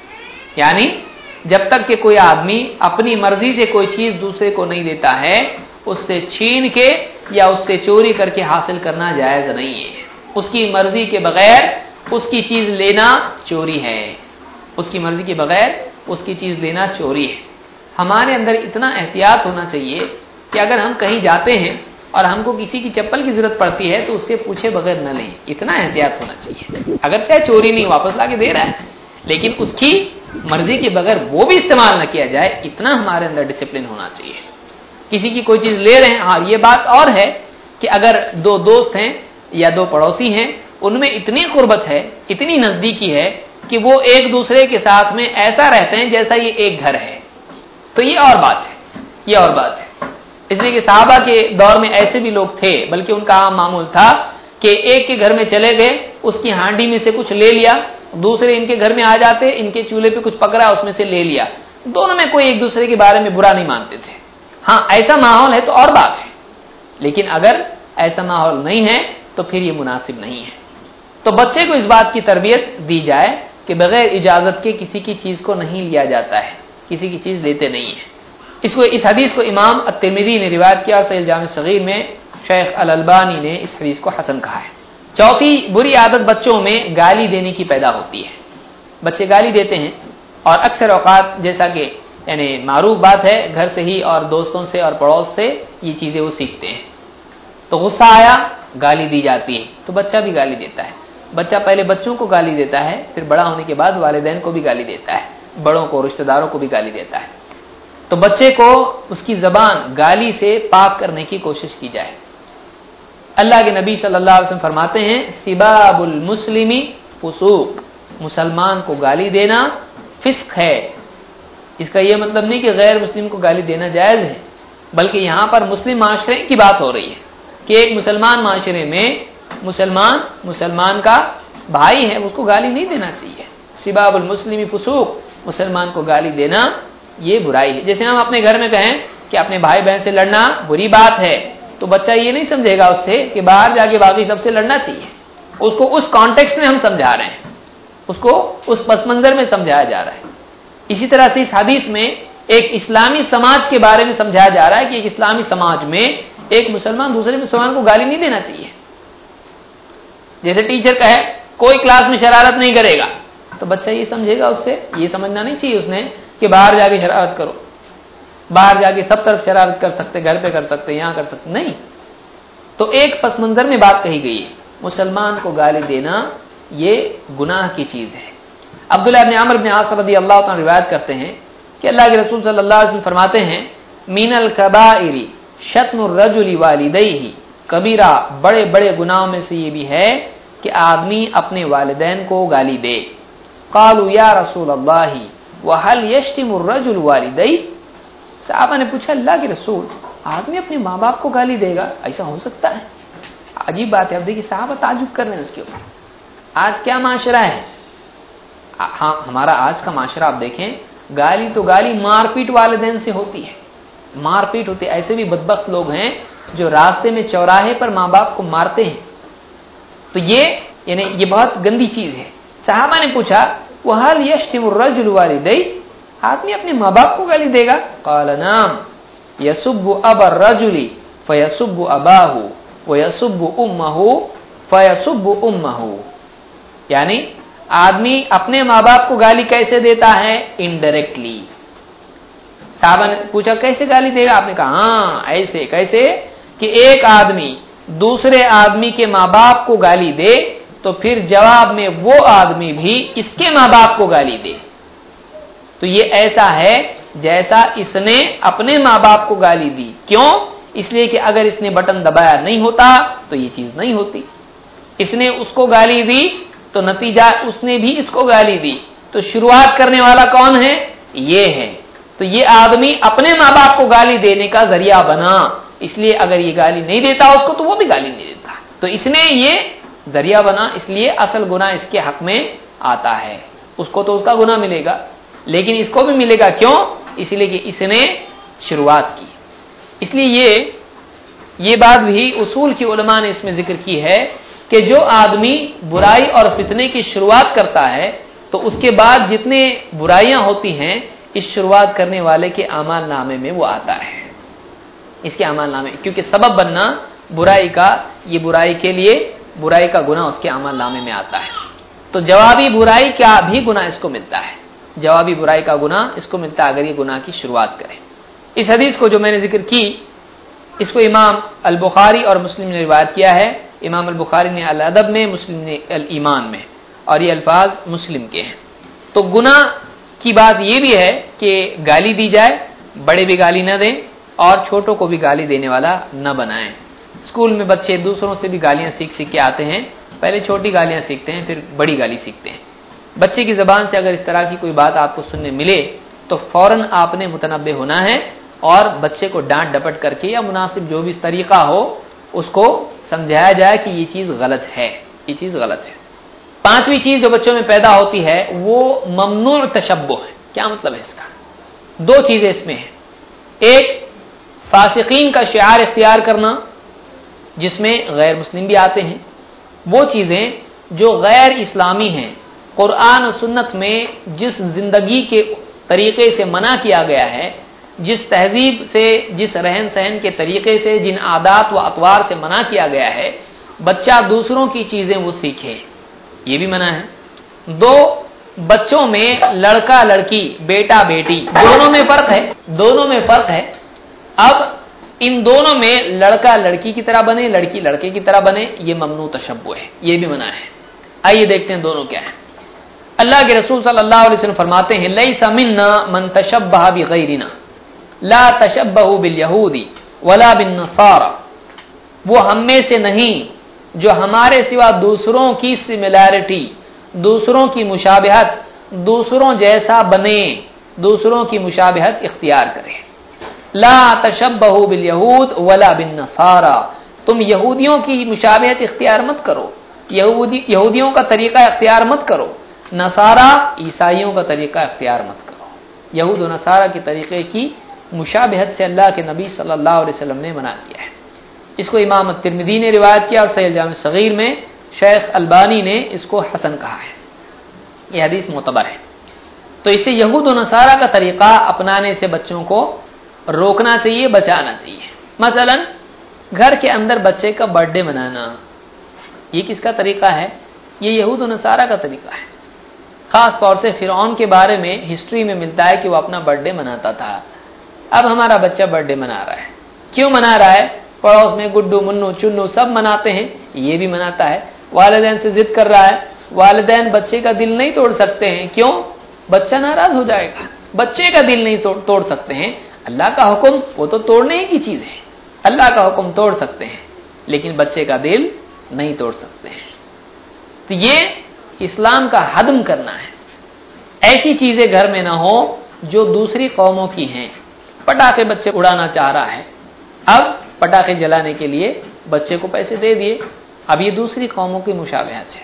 यानी जब तक कि कोई आदमी अपनी मर्जी से कोई चीज दूसरे को नहीं देता है, उससे छीन के या उससे चोरी करके हासिल करना जायज नहीं है। उसकी मर्जी के बगैर उसकी चीज लेना चोरी है, उसकी मर्जी के बगैर उसकी चीज लेना चोरी है। हमारे अंदर इतना एहतियात होना चाहिए कि अगर हम कहीं जाते हैं और हमको किसी की चप्पल की जरूरत पड़ती है तो उससे पूछे बगैर न लें, इतना एहतियात होना चाहिए। अगर चाहे चोरी नहीं, वापस लाके दे रहा है, लेकिन उसकी मर्जी के बगैर वो भी इस्तेमाल न किया जाए, इतना हमारे अंदर डिसिप्लिन होना चाहिए। किसी की कोई चीज ले रहे हैं, हाँ ये बात और है कि अगर दो दोस्त हैं या दो पड़ोसी हैं, उनमें इतनी कुर्बत है, इतनी नजदीकी है कि वो एक दूसरे के साथ में ऐसा रहते हैं जैसा ये एक घर है, तो ये और बात है, ये और बात है। इसलिए कि साहबा के दौर में ऐसे भी लोग थे, बल्कि उनका आम मामूल था कि एक के घर में चले गए, उसकी हांडी में से कुछ ले लिया, दूसरे इनके घर में आ जाते, इनके चूल्हे पे कुछ पकड़ा, उसमें से ले लिया, दोनों में कोई एक दूसरे के बारे में बुरा नहीं मानते थे। हाँ ऐसा माहौल है तो और बात है, लेकिन अगर ऐसा माहौल नहीं है तो फिर ये मुनासिब नहीं है। तो बच्चे को इस बात की तरबियत दी जाए कि बगैर इजाजत के किसी की चीज को नहीं लिया जाता है, किसी की चीज लेते नहीं है। इसको इस हदीस को इमाम अत-तिरमिज़ी ने रिवायत किया और सहीह जामे सगीर में शेख अल-अलबानी ने इस हदीस को हसन कहा है। चौथी बुरी आदत बच्चों में गाली देने की पैदा होती है। बच्चे गाली देते हैं और अक्सर औकात, जैसा कि यानी मारूफ बात है, घर से ही और दोस्तों से और पड़ोस से ये चीजें वो सीखते हैं। तो गुस्सा आया, गाली दी जाती है, तो बच्चा भी गाली देता है। बच्चा पहले बच्चों को गाली देता है, फिर बड़ा होने के बाद वालिदैन को भी गाली देता है, बड़ों को, रिश्तेदारों को भी गाली देता है। तो बच्चे को उसकी जबान गाली से पाक करने की कोशिश की जाए। अल्लाह के नबी सल्लल्लाहु अलैहि वसल्लम फरमाते हैं, सिबाबुल मुस्लिमी फुसूक, मुसलमान को गाली देना फिस्क है। इसका यह मतलब नहीं कि गैर मुस्लिम को गाली देना जायज है, बल्कि यहां पर मुस्लिम माशरे की बात हो रही है कि एक मुसलमान माशरे में मुसलमान मुसलमान का भाई है, उसको गाली नहीं देना चाहिए। सिबाबुल मुस्लिमी फुसूक, मुसलमान को गाली देना ये बुराई है। जैसे हम अपने घर में कहें कि अपने भाई बहन से लड़ना बुरी बात है, तो बच्चा ये नहीं समझेगा उससे कि बाहर जाके बाकी सबसे लड़ना चाहिए। उसको उस कॉन्टेक्स्ट में हम समझा रहे हैं, उसको उस पस मंजर में समझाया जा रहा है। इसी तरह से इस हदीस में एक इस्लामी समाज के बारे में समझाया जा रहा है कि एक इस्लामी समाज में एक मुसलमान दूसरे मुसलमान को गाली नहीं देना चाहिए। जैसे टीचर कहे कोई क्लास में शरारत नहीं करेगा, तो बच्चा ये समझेगा, उससे ये समझना नहीं चाहिए उसने कि बाहर जाके शरारत करो, बाहर जाके सब तरफ शरारत कर सकते, घर पे कर सकते, यहां कर सकते, नहीं। तो एक पस मंजर में बात कही गई है, मुसलमान को गाली देना ये गुनाह की चीज है। अब्दुल्लाह इब्न अमर इब्न आस रज़ियल्लाहु अन्हु रिवायत करते हैं कि अल्लाह के रसूल सल्लल्लाहु अलैहि वसल्लम फरमाते हैं, मीनल कबाइरी शत्मुर रजुली वालिदैहि, कबीरा बड़े बड़े गुनाहों में से ये भी है कि आदमी अपने वालिदैन को गाली दे। कालू या रसूल अल्लाह वहल यश्तिमुर रजुल वालिदैहि, साहबा ने पूछा अल्लाह के रसूल, आदमी अपने माँ बाप को गाली देगा, ऐसा हो सकता है? अजीब बात है। अब देखिए साहबा ताजुब कर रहे हैं उसके ऊपर। آج کیا معاشرہ ہے؟ ہاں ہمارا آج کا معاشرہ آپ دیکھیں، گالی تو گالی مار پیٹ والدین سے ہوتی ہے، مار پیٹ ہوتی ہے۔ ایسے بھی بدبخت لوگ ہیں جو راستے میں چوراہے پر ماں باپ کو مارتے ہیں، تو یہ یعنی یہ بہت گندی چیز ہے۔ صحابہ نے پوچھا وَهَلْ يَشْتِمُ الرَّجُلُ وَالِدَيْهِ، آدمی اپنے ماں باپ کو گالی دے گا؟ قال نعم يَسُبُّ أَبَا الرَّجُلِ فَيَسُبُّ أَبَاهُ وَيَسُبُّ أُمَّهُ فَيَسُبُّ أُمَّهُ، یعنی آدمی اپنے ماں باپ کو گالی کیسے دیتا ہے؟ انڈائریکٹلی۔ صحابہ نے پوچھا کیسے گالی دے گا؟ آپ نے کہا ہاں ایسے، کیسے کہ ایک آدمی دوسرے آدمی کے ماں باپ کو گالی دے تو پھر جواب میں وہ آدمی بھی اس کے ماں باپ کو گالی دے، تو یہ ایسا ہے جیسا اس نے اپنے ماں باپ کو گالی دی۔ کیوں؟ اس لیے کہ اگر اس نے بٹن دبایا نہیں ہوتا تو یہ چیز نہیں ہوتی۔ اس نے اس کو گالی دی تو نتیجہ اس نے بھی اس کو گالی دی، تو شروعات کرنے والا کون ہے؟ یہ ہے۔ تو یہ آدمی اپنے ماں باپ کو گالی دینے کا ذریعہ بنا، اس لیے اگر یہ گالی نہیں دیتا اس کو تو وہ بھی گالی نہیں دیتا، تو اس نے یہ ذریعہ بنا، اس لیے اصل گناہ اس کے حق میں آتا ہے۔ اس کو تو اس کا گناہ ملے گا لیکن اس کو بھی ملے گا، کیوں؟ اس لیے کہ اس نے شروعات کی۔ اس لیے یہ یہ بات بھی اصول کی علماء نے اس میں ذکر کی ہے کہ جو آدمی برائی اور فتنے کی شروعات کرتا ہے تو اس کے بعد جتنے برائیاں ہوتی ہیں اس شروعات کرنے والے کے اعمال نامے میں وہ آتا ہے، اس کے اعمال نامے، کیونکہ سبب بننا برائی کا، یہ برائی کے لیے برائی کا گناہ اس کے اعمال نامے میں آتا ہے، تو جوابی برائی کا بھی گناہ اس کو ملتا ہے، جوابی برائی کا گناہ اس کو ملتا ہے اگر یہ گناہ کی شروعات کرے۔ اس حدیث کو جو میں نے ذکر کی اس کو امام البخاری اور مسلم نے روایت کیا ہے، امام البخاری نے الادب میں، مسلم نے الایمان میں، اور یہ الفاظ مسلم کے ہیں۔ تو گناہ کی بات یہ بھی ہے کہ گالی دی جائے، بڑے بھی گالی نہ دیں اور چھوٹوں کو بھی گالی دینے والا نہ بنائیں۔ اسکول میں بچے دوسروں سے بھی گالیاں سیکھ سیکھ کے آتے ہیں، پہلے چھوٹی گالیاں سیکھتے ہیں پھر بڑی گالی سیکھتے ہیں۔ بچے کی زبان سے اگر اس طرح کی کوئی بات آپ کو سننے ملے تو فوراً آپ نے متنبہ ہونا ہے اور بچے کو ڈانٹ ڈپٹ کر کے یا مناسب جو بھی طریقہ ہو اس کو سمجھایا جائے کہ یہ چیز غلط ہے، یہ چیز غلط ہے۔ پانچویں چیز جو بچوں میں پیدا ہوتی ہے وہ ممنوع تشبہ ہے۔ کیا مطلب ہے اس کا؟ دو چیزیں اس میں ہیں، ایک فاسقین کا شعار اختیار کرنا جس میں غیر مسلم بھی آتے ہیں، وہ چیزیں جو غیر اسلامی ہیں، قرآن و سنت میں جس زندگی کے طریقے سے منع کیا گیا ہے، جس تہذیب سے، جس رہن سہن کے طریقے سے، جن عادات و اطوار سے منع کیا گیا ہے، بچہ دوسروں کی چیزیں وہ سیکھے، یہ بھی منع ہے۔ دو، بچوں میں لڑکا لڑکی، بیٹا بیٹی، دونوں میں فرق ہے، دونوں میں فرق ہے۔ اب ان دونوں میں لڑکا لڑکی کی طرح بنے، لڑکی لڑکے کی طرح بنے، یہ ممنوع تشبہ ہے، یہ بھی منع ہے۔ آئیے دیکھتے ہیں دونوں کیا ہے۔ اللہ کے رسول صلی اللہ علیہ وسلم فرماتے ہیں لیس منا من تشبہ بغیرنا لا تشبہوا بالیہود ولا بالنصارى، وہ ہم میں سے نہیں جو ہمارے سوا دوسروں کی سملیرٹی، دوسروں کی مشابہت، دوسروں جیسا بنے، دوسروں کی مشابہت اختیار کرے۔ لا تشبہوا بالیہود ولا بالنصارى، تم یہودیوں کی مشابہت اختیار مت کرو، یہودی یہودیوں کا طریقہ اختیار مت کرو، نصارہ عیسائیوں کا طریقہ اختیار مت کرو۔ یہود و نصارہ کے طریقے کی مشابہت سے اللہ کے نبی صلی اللہ علیہ وسلم نے منع کیا ہے۔ اس کو امام ترمذی نے روایت کیا اور صحیح جامع صغیر میں شیخ البانی نے اس کو حسن کہا ہے، یہ حدیث معتبر ہے۔ تو اس سے یہود و نصارہ کا طریقہ اپنانے سے بچوں کو روکنا چاہیے، بچانا چاہیے۔ مثلا گھر کے اندر بچے کا برتھ ڈے منانا، یہ کس کا طریقہ ہے؟ یہ یہود و نصارہ کا طریقہ ہے۔ خاص طور سے فرعون کے بارے میں ہسٹری میں ملتا ہے کہ وہ اپنا برتھ ڈے مناتا تھا۔ اب ہمارا بچہ برتھ ڈے منا رہا ہے، کیوں منا رہا ہے؟ پڑوس میں گڈو منو چنو سب مناتے ہیں، یہ بھی مناتا ہے۔ والدین سے ضد کر رہا ہے، والدین بچے کا دل نہیں توڑ سکتے ہیں، کیوں؟ بچہ ناراض ہو جائے گا، بچے کا دل نہیں توڑ سکتے ہیں۔ اللہ کا حکم وہ تو توڑنے کی چیز ہے، اللہ کا حکم توڑ سکتے ہیں لیکن بچے کا دل نہیں توڑ سکتے ہیں۔ تو یہ اسلام کا ہدم کرنا ہے، ایسی چیزیں گھر میں نہ ہو جو دوسری قوموں کی ہیں۔ پٹاخے بچے اڑانا چاہ رہا ہے، اب پٹاخے جلانے کے لیے بچے کو پیسے دے دیے، اب یہ دوسری قوموں کی مشابہت ہے،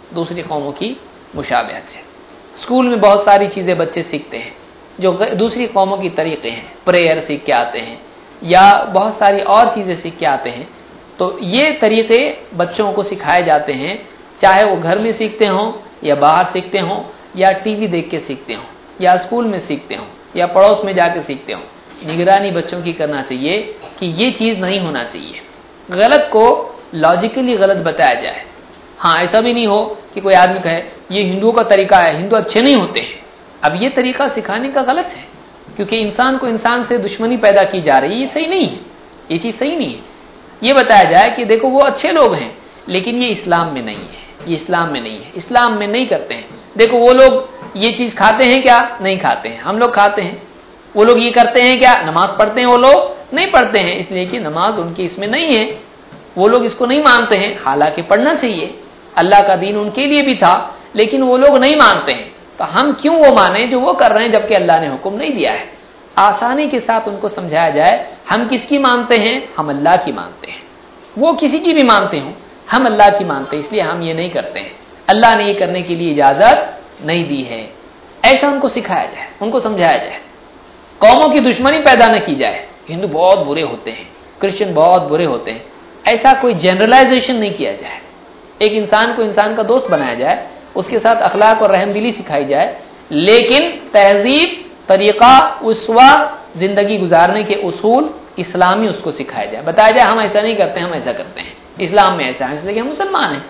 دوسری قوموں کی مشابہت سے۔ اسکول میں بہت ساری چیزیں بچے سیکھتے ہیں جو دوسری قوموں کی طریقے ہیں، پریئر سیکھ کے آتے ہیں یا بہت ساری اور چیزیں سیکھ کے آتے ہیں، تو یہ طریقے بچوں کو سکھائے جاتے ہیں، چاہے وہ گھر میں سیکھتے ہوں یا باہر سیکھتے ہوں یا ٹی وی دیکھ کے سیکھتے ہوں یا اسکول میں سیکھتے ہوں یا پڑوس میں جا کے سیکھتے ہوں۔ نگرانی بچوں کی کرنا چاہیے کہ یہ چیز نہیں ہونا چاہیے، غلط کو لاجیکلی غلط بتایا جائے۔ ہاں ایسا بھی نہیں ہو کہ کوئی آدمی کہے یہ ہندوؤں کا طریقہ ہے، ہندو اچھے نہیں ہوتے ہیں، اب یہ طریقہ سکھانے کا غلط ہے، کیونکہ انسان کو انسان سے دشمنی پیدا کی جا رہی ہے، یہ صحیح نہیں ہے، یہ چیز صحیح نہیں ہے۔ یہ بتایا جائے کہ دیکھو وہ اچھے لوگ ہیں لیکن یہ اسلام میں نہیں ہے، یہ اسلام میں نہیں ہے، اسلام میں نہیں کرتے ہیں۔ دیکھو وہ لوگ یہ چیز کھاتے ہیں کیا؟ نہیں کھاتے ہیں، ہم لوگ کھاتے ہیں۔ وہ لوگ یہ کرتے ہیں کیا؟ نماز پڑھتے ہیں، وہ لوگ نہیں پڑھتے ہیں، اس لیے کہ نماز ان کی اس میں نہیں ہے، وہ لوگ اس کو نہیں مانتے ہیں، حالانکہ پڑھنا چاہیے، اللہ کا دین ان کے لیے بھی تھا، لیکن وہ لوگ نہیں مانتے ہیں، تو ہم کیوں وہ مانیں جو وہ کر رہے ہیں جبکہ اللہ نے حکم نہیں دیا ہے۔ آسانی کے ساتھ ان کو سمجھایا جائے ہم کس کی مانتے ہیں؟ ہم اللہ کی مانتے ہیں، وہ کسی کی بھی مانتے ہوں، ہم اللہ کی مانتے ہیں، اس لیے ہم یہ نہیں کرتے ہیں، اللہ نے یہ کرنے کے لیے اجازت نہیں دی ہے، ایسا ان کو سکھایا جائے، ان کو سمجھایا جائے۔ قوموں کی دشمنی پیدا نہ کی جائے، ہندو بہت برے ہوتے ہیں، کرسچن بہت برے ہوتے ہیں، ایسا کوئی جنرلائزیشن نہیں کیا جائے۔ ایک انسان کو انسان کا دوست بنایا جائے، اس کے ساتھ اخلاق اور رحم دلی سکھائی جائے، لیکن تہذیب، طریقہ، اسوہ، زندگی گزارنے کے اصول اسلامی اس کو سکھایا جائے، بتایا جائے ہم ایسا نہیں کرتے، ہم ایسا کرتے ہیں، اسلام میں ایسا ہے، اس لیے کہ ہم مسلمان ہیں،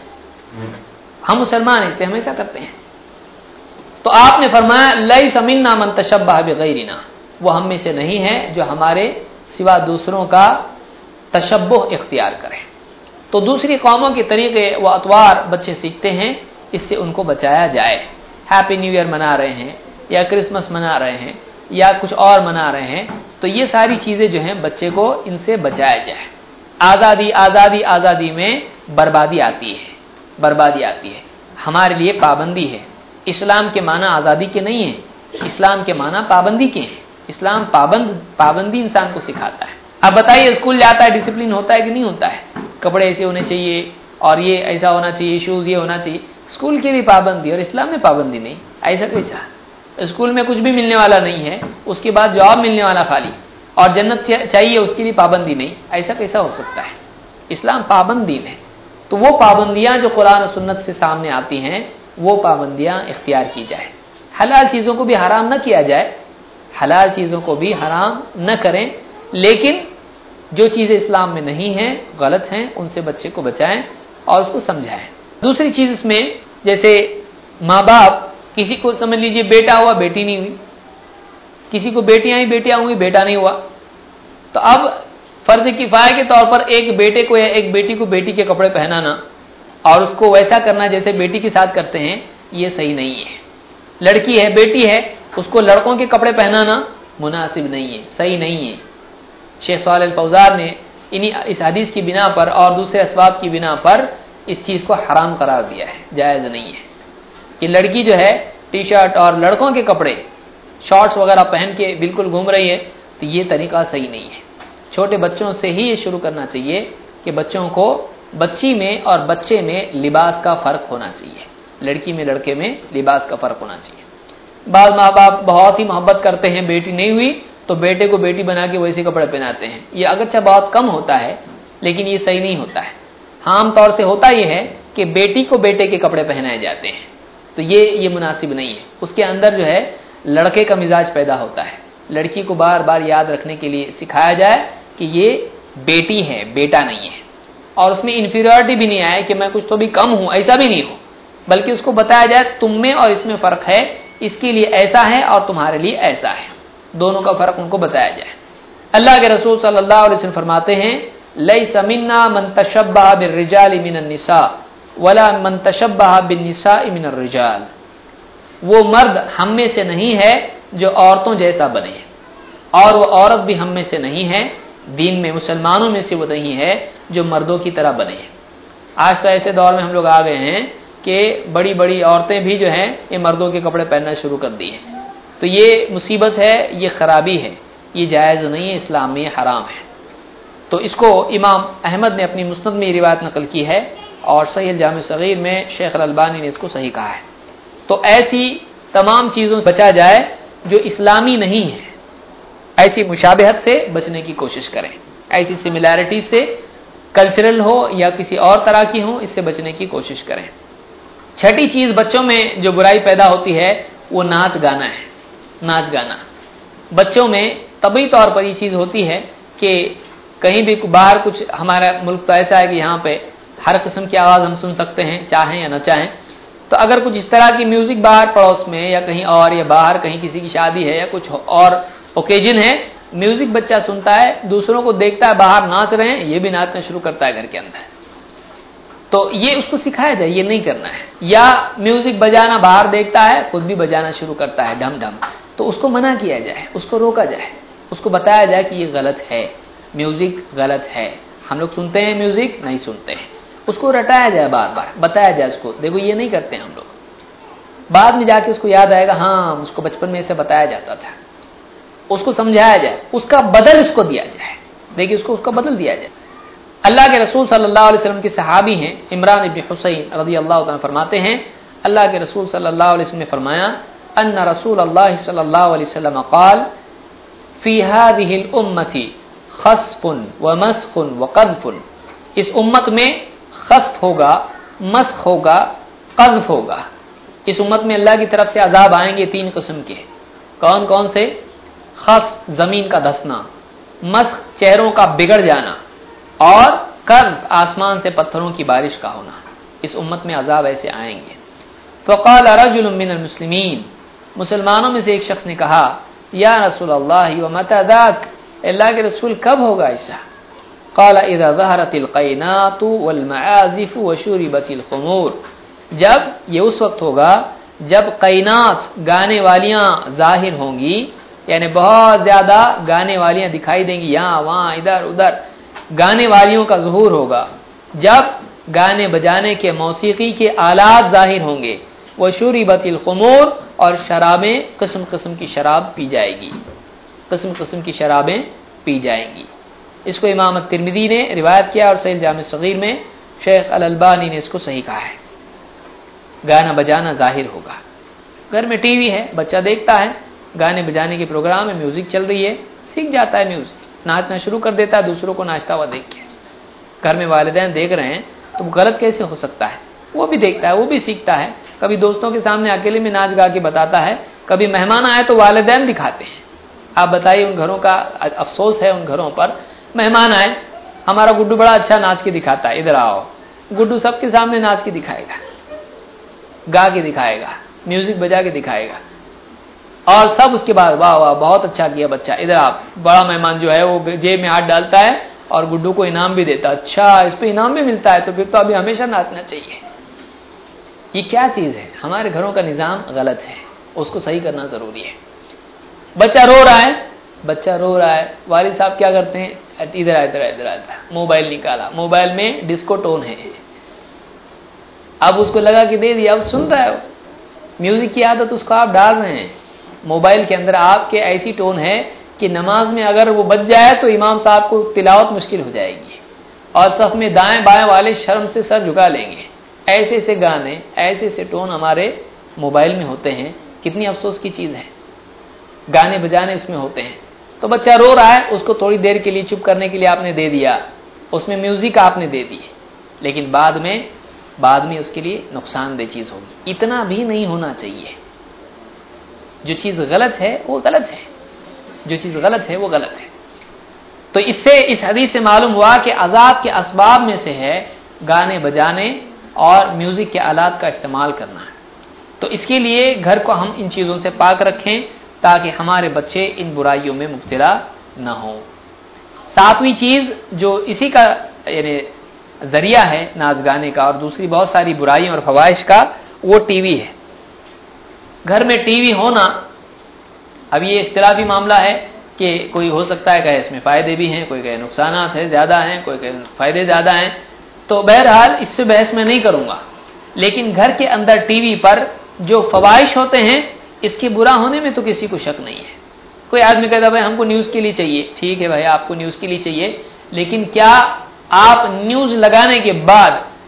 ہم مسلمان ہیں اس لیے ہم ایسا کرتے ہیں۔ تو آپ نے فرمایا لیس منا من تشبہ بغیرنا، وہ ہم میں سے نہیں ہے جو ہمارے سوا دوسروں کا تشبہ اختیار کرے۔ تو دوسری قوموں کے طریقے و اطوار بچے سیکھتے ہیں، اس سے ان کو بچایا جائے۔ ہیپی نیو ایئر منا رہے ہیں یا کرسمس منا رہے ہیں یا کچھ اور منا رہے ہیں، تو یہ ساری چیزیں جو ہیں بچے کو ان سے بچایا جائے۔ آزادی آزادی آزادی میں بربادی آتی ہے، بربادی آتی ہے، ہمارے لیے پابندی ہے۔ اسلام کے معنی آزادی کے نہیں ہیں، اسلام کے معنی پابندی کے ہیں، اسلام پابند پابندی انسان کو سکھاتا ہے۔ اب بتائیے اسکول جاتا ہے ڈسپلن ہوتا ہے کہ نہیں ہوتا ہے؟ کپڑے ایسے ہونے چاہیے اور یہ ایسا ہونا چاہیے، شوز یہ ہونا چاہیے، اسکول کے لیے پابندی اور اسلام میں پابندی نہیں، ایسا کیسا؟ اسکول میں کچھ بھی ملنے والا نہیں ہے، اس کے بعد جواب ملنے والا خالی، اور جنت چاہیے اس کے لیے پابندی نہیں، ایسا کیسا ہو سکتا ہے؟ اسلام پابند دین ہے، تو وہ پابندیاں جو قرآن و سنت سے سامنے آتی ہیں وہ پابندیاں اختیار کی جائے۔ حلال چیزوں کو بھی حرام نہ کیا جائے، حلال چیزوں کو بھی حرام نہ کریں، لیکن جو چیزیں اسلام میں نہیں ہیں، غلط ہیں، ان سے بچے کو بچائیں اور اس کو سمجھائیں۔ دوسری چیز اس میں جیسے ماں باپ، کسی کو سمجھ لیجئے بیٹا ہوا بیٹی نہیں ہوئی، کسی کو بیٹیاں ہی بیٹیاں ہوئی بیٹا نہیں ہوا، تو اب فرض کفایہ کے طور پر ایک بیٹے کو یا ایک بیٹی کو بیٹی کے کپڑے پہنانا اور اس کو ویسا کرنا جیسے بیٹی کے ساتھ کرتے ہیں، یہ صحیح نہیں ہے۔ لڑکی ہے بیٹی ہے، اس کو لڑکوں کے کپڑے پہنانا مناسب نہیں ہے، صحیح نہیں ہے۔ شیخ صالح الفوزان نے انہی اس حدیث کی بنا پر اور دوسرے اسباب کی بنا پر اس چیز کو حرام قرار دیا ہے، جائز نہیں ہے کہ لڑکی جو ہے ٹی شرٹ اور لڑکوں کے کپڑے شارٹس وغیرہ پہن کے بالکل گھوم رہی ہے، تو یہ طریقہ صحیح نہیں ہے۔ چھوٹے بچوں سے ہی یہ شروع کرنا چاہیے کہ بچوں کو بچی میں اور بچے میں لباس کا فرق ہونا چاہیے، لڑکی میں لڑکے میں لباس کا فرق ہونا چاہیے۔ بعض ماں باپ بہت ہی محبت کرتے ہیں، بیٹی نہیں ہوئی تو بیٹے کو بیٹی بنا کے ویسے کپڑے پہناتے ہیں، یہ اگرچہ بہت کم ہوتا ہے لیکن یہ صحیح نہیں ہوتا ہے۔ عام طور سے ہوتا یہ ہے کہ بیٹی کو بیٹے کے کپڑے پہنائے جاتے ہیں، تو یہ یہ مناسب نہیں ہے۔ اس کے اندر جو ہے لڑکے کا مزاج پیدا ہوتا ہے، لڑکی کو بار بار یاد رکھنے کے لیے سکھایا جائے کہ یہ بیٹی ہے، بیٹا نہیں ہے، اور اس میں انفیریورٹی بھی نہیں آئے کہ میں کچھ تو بھی کم ہوں، ایسا بھی نہیں ہو، بلکہ اس کو بتایا جائے تم میں اور اس میں فرق ہے، اس کے لیے ایسا ہے اور تمہارے لیے ایسا ہے، دونوں کا فرق ان کو بتایا جائے۔ اللہ کے رسول صلی اللہ علیہ وسلم فرماتے ہیں لیس منا من تشبہ بالرجال من النساء ولا من تشبہ بالنساء من الرجال، وہ مرد ہم میں سے نہیں ہے جو عورتوں جیسا بنے، اور وہ عورت بھی ہم میں سے نہیں ہے، دین میں مسلمانوں میں سے وہ نہیں ہے جو مردوں کی طرح بنے۔ آج تو ایسے دور میں ہم لوگ آ گئے ہیں کہ بڑی بڑی عورتیں بھی جو ہیں یہ مردوں کے کپڑے پہننا شروع کر دی ہیں، تو یہ مصیبت ہے، یہ خرابی ہے، یہ جائز نہیں ہے، اسلام میں یہ حرام ہے۔ تو اس کو امام احمد نے اپنی مسند میں یہ روایت نقل کی ہے اور صحیح الجامع صغیر میں شیخ الالبانی نے اس کو صحیح کہا ہے. تو ایسی تمام چیزوں سے بچا جائے جو اسلامی نہیں ہے، ایسی مشابہت سے بچنے کی کوشش کریں، ایسی سملیرٹی سے کلچرل ہو یا کسی اور طرح کی ہو، اس سے بچنے کی کوشش کریں. چھٹی چیز بچوں میں جو برائی پیدا ہوتی ہے وہ ناچ گانا ہے. ناچ گانا بچوں میں طبعی طور پر یہ چیز ہوتی ہے کہ کہیں بھی باہر کچھ، ہمارا ملک تو ایسا ہے کہ یہاں پہ ہر قسم کی آواز ہم سن سکتے ہیں چاہیں یا نہ چاہیں. تو اگر کچھ اس طرح کی میوزک باہر پڑوس میں یا کہیں اور، یا باہر کہیں کسی کی شادی ہے یا کچھ اور اوکیجن ہے، میوزک بچہ سنتا ہے، دوسروں کو دیکھتا ہے باہر ناچ رہے ہیں، یہ بھی ناچنا شروع کرتا ہے گھر کے اندر. تو یہ اس کو سکھایا جائے یہ نہیں کرنا ہے. یا میوزک بجانا باہر دیکھتا ہے، خود بھی بجانا شروع کرتا ہے ڈھم ڈھم، تو اس کو منع کیا جائے، اس کو روکا جائے، اس کو بتایا جائے کہ یہ غلط ہے، میوزک غلط ہے. ہم لوگ سنتے ہیں میوزک نہیں سنتے ہیں، اس کو رٹایا جائے، بار بار بتایا جائے اس کو، دیکھو یہ نہیں کرتے ہم لوگ. بعد میں جا کے اس کو یاد آئے گا ہاں اس کو بچپن میں اسے بتایا جاتا تھا، اس کو سمجھایا جائے، اس کا بدل اس کو دیا جائے. دیکھیے اس کو اس کا بدل دیا جائے. اللہ کے رسول صلی اللہ علیہ وسلم کے صحابی ہیں عمران بن حسین رضی اللہ عنہ فرماتے ہیں اللہ کے رسول صلی اللہ علیہ وسلم نے فرمایا ان رسول اللہ صلی اللہ علیہ وسلم قال فی هذه الامه خسف ومسخ وقذف، اس امت میں خسف ہوگا، مسخ ہوگا، قذف ہوگا. اس امت میں اللہ کی طرف سے عذاب آئیں گے تین قسم کے. کون کون سے؟ خسف زمین کا دھسنا، مسخ چہروں کا بگڑ جانا، اور قذف آسمان سے پتھروں کی بارش کا ہونا. اس امت میں عذاب ایسے آئیں گے. فقال رجل من المسلمین، مسلمانوں میں سے ایک شخص نے کہا یا رسول اللہ ومتى ذاک، اللہ کے رسول کب ہوگا ایسا؟ قال اذا ظهرت القینات والمعازف وشربت الخمور، جب یہ اس وقت ہوگا جب قینات گانے والیاں ظاہر ہوں گی، یعنی بہت زیادہ گانے والیاں دکھائی دیں گی، یہاں وہاں ادھر ادھر گانے والیوں کا ظہور ہوگا، جب گانے بجانے کے موسیقی کے آلات ظاہر ہوں گے، وشربت الخمور، اور شرابیں قسم قسم کی شراب پی جائے گی، قسم قسم کی شرابیں پی جائیں گی. اس کو امام ترمذی نے روایت کیا اور صحیح جامع صغیر میں شیخ الالبانی نے اس کو صحیح کہا ہے. گانا بجانا ظاہر ہوگا. گھر میں ٹی وی ہے، بچہ دیکھتا ہے گانے بجانے کے پروگرام میں میوزک چل رہی ہے، سیکھ جاتا ہے میوزک، ناچنا شروع کر دیتا ہے دوسروں کو ناچتا ہوا دیکھ کے. گھر میں والدین دیکھ رہے ہیں تو وہ غلط کیسے ہو سکتا ہے؟ وہ بھی دیکھتا ہے، وہ بھی سیکھتا ہے. کبھی دوستوں کے سامنے اکیلے میں ناچ گا کے بتاتا ہے، کبھی مہمان آئے تو والدین دکھاتے ہیں. آپ بتائیے ان گھروں کا افسوس ہے، ان گھروں پر مہمان آئے، ہمارا گڈو بڑا اچھا ناچ کے دکھاتا ہے، ادھر آؤ. گڈو سب کے سامنے ناچ کے دکھائے گا، گا کے دکھائے گا، میوزک بجا کے دکھائے گا، اور سب اس کے بعد واہ واہ بہت اچھا کیا بچہ، ادھر آپ. بڑا مہمان جو ہے وہ جیب میں ہاتھ ڈالتا ہے اور گڈو کو انعام بھی دیتا، اچھا اس پہ انعام بھی ملتا ہے تو پھر تو ابھی ہمیشہ ناچنا چاہیے. یہ کیا چیز ہے؟ ہمارے گھروں کا نظام غلط ہے، اس کو صحیح کرنا ضروری ہے. بچہ رو رہا ہے، بچہ رو رہا ہے، والد صاحب کیا کرتے ہیں؟ ادھر ادھر ادھر ادھر موبائل نکالا، موبائل میں ڈسکو ٹون ہے، اب اس کو لگا کہ دے دیا، اب سن رہا ہے. میوزک کی عادت اس کو آپ ڈال رہے ہیں موبائل کے اندر، آپ کے ایسی ٹون ہے کہ نماز میں اگر وہ بچ جائے تو امام صاحب کو تلاوت مشکل ہو جائے گی، اور صف میں دائیں بائیں والے شرم سے سر جھکا لیں گے. ایسے ایسے گانے، ایسے ایسے ٹون ہمارے موبائل میں ہوتے ہیں. کتنی افسوس کی چیز ہے، گانے بجانے اس میں ہوتے ہیں. تو بچہ رو رہا ہے، اس کو تھوڑی دیر کے لیے چپ کرنے کے لیے آپ نے دے دیا، اس میں میوزک آپ نے دے دی، لیکن بعد میں بعد میں اس کے لیے نقصان دہ چیز ہوگی. اتنا بھی نہیں ہونا چاہیے. جو چیز غلط ہے وہ غلط ہے، جو چیز غلط ہے وہ غلط ہے. تو اس سے اس حدیث سے معلوم ہوا کہ عذاب کے اسباب میں سے ہے گانے بجانے اور میوزک کے آلات کا استعمال کرنا ہے. تو اس کے لیے گھر کو ہم ان چیزوں سے پاک رکھیں تاکہ ہمارے بچے ان برائیوں میں مبتلا نہ ہوں. ساتویں چیز جو اسی کا یعنی ذریعہ ہے ناچ گانے کا اور دوسری بہت ساری برائیوں اور فواحش کا، وہ ٹی وی ہے. گھر میں ٹی وی ہونا، اب یہ اختلافی معاملہ ہے کہ کوئی ہو سکتا ہے کہ اس میں فائدے بھی ہیں، کوئی کہ نقصانات ہیں زیادہ ہیں، کوئی کہ فائدے زیادہ ہیں. تو بہرحال اس سے بحث میں نہیں کروں گا، لیکن گھر کے اندر ٹی وی پر جو فوائش ہوتے ہیں اس کے برا ہونے میں تو کسی کو شک نہیں ہے. کوئی آدمی کہتا ہے بھائی ہم کو نیوز کے لیے چاہیے، ٹھیک ہے بھائی آپ کو نیوز کے لیے چاہیے، لیکن کیا آپ نیوز لگانے کے بعد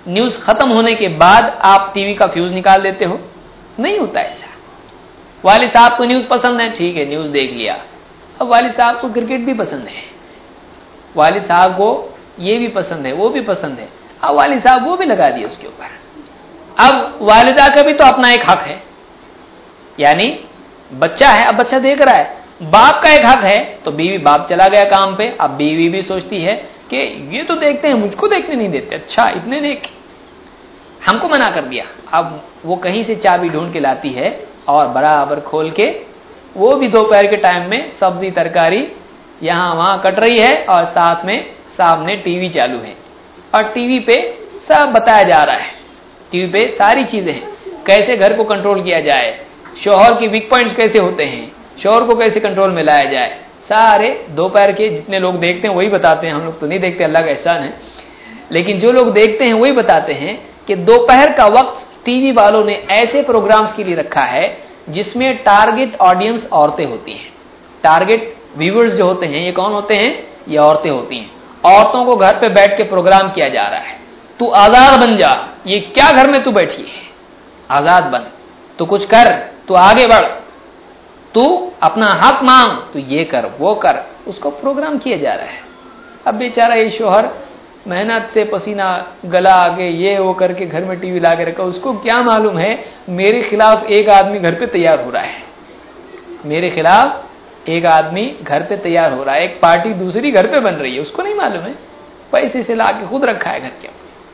न्यूज खत्म होने के बाद आप टीवी का फ्यूज निकाल देते हो? नहीं होता ऐसा। वालिद साहब को न्यूज पसंद है, ठीक है, न्यूज देख लिया। अब वालिद साहब को क्रिकेट भी पसंद है, वालिद साहब को ये भी पसंद है, वो भी पसंद है, अब वालिद साहब वो भी लगा दिए उसके ऊपर। अब वालिदा का भी तो अपना एक हक है, यानी बच्चा है, अब बच्चा देख रहा है, बाप का एक हक है, तो बीवी, बाप चला गया काम पे, अब बीवी भी सोचती है कि ये तो देखते हैं, मुझको देखने नहीं देते, अच्छा इतने देख, हमको मना कर दिया। अब वो कहीं से चाबी ढूंढ के लाती है और बराबर खोल के, वो भी दोपहर के टाइम में सब्जी तरकारी यहां वहां कट रही है और साथ में सामने टीवी चालू है और टीवी पे सब बताया जा रहा है। टीवी पे सारी चीजें हैं, कैसे घर को कंट्रोल किया जाए, शौहर की वीक पॉइंट्स कैसे होते हैं, शौहर को कैसे कंट्रोल में लाया जाए, सारे दोपहर के जितने लोग देखते हैं वही बताते हैं। हम लोग तो नहीं देखते, अल्लाह का एहसान है, लेकिन जो लोग देखते हैं वही बताते हैं कि दोपहर का वक्त टीवी वालों ने ऐसे प्रोग्राम्स के लिए रखा है जिसमें टारगेट ऑडियंस औरतें होती हैं। टारगेट व्यूअर्स जो होते हैं ये कौन होते हैं? ये औरतें होती हैं। औरतों को घर पे बैठ के प्रोग्राम किया जा रहा है, तू आजाद बन जा, ये क्या घर में तू बैठी है, आजाद बन, तू कुछ कर, तू आगे बढ़, तू अपना हक मांग, तू ये कर वो कर, उसको प्रोग्राम किया जा रहा है। अब बेचारा ये शोहर मेहनत से पसीना गला आगे ये वो करके घर में टीवी ला के रखा, उसको क्या मालूम है मेरे खिलाफ एक आदमी घर पे तैयार हो रहा है, मेरे खिलाफ एक आदमी घर पे तैयार हो रहा है, एक पार्टी दूसरी घर पे बन रही है, उसको नहीं मालूम है, पैसे से ला के खुद रखा है घर के।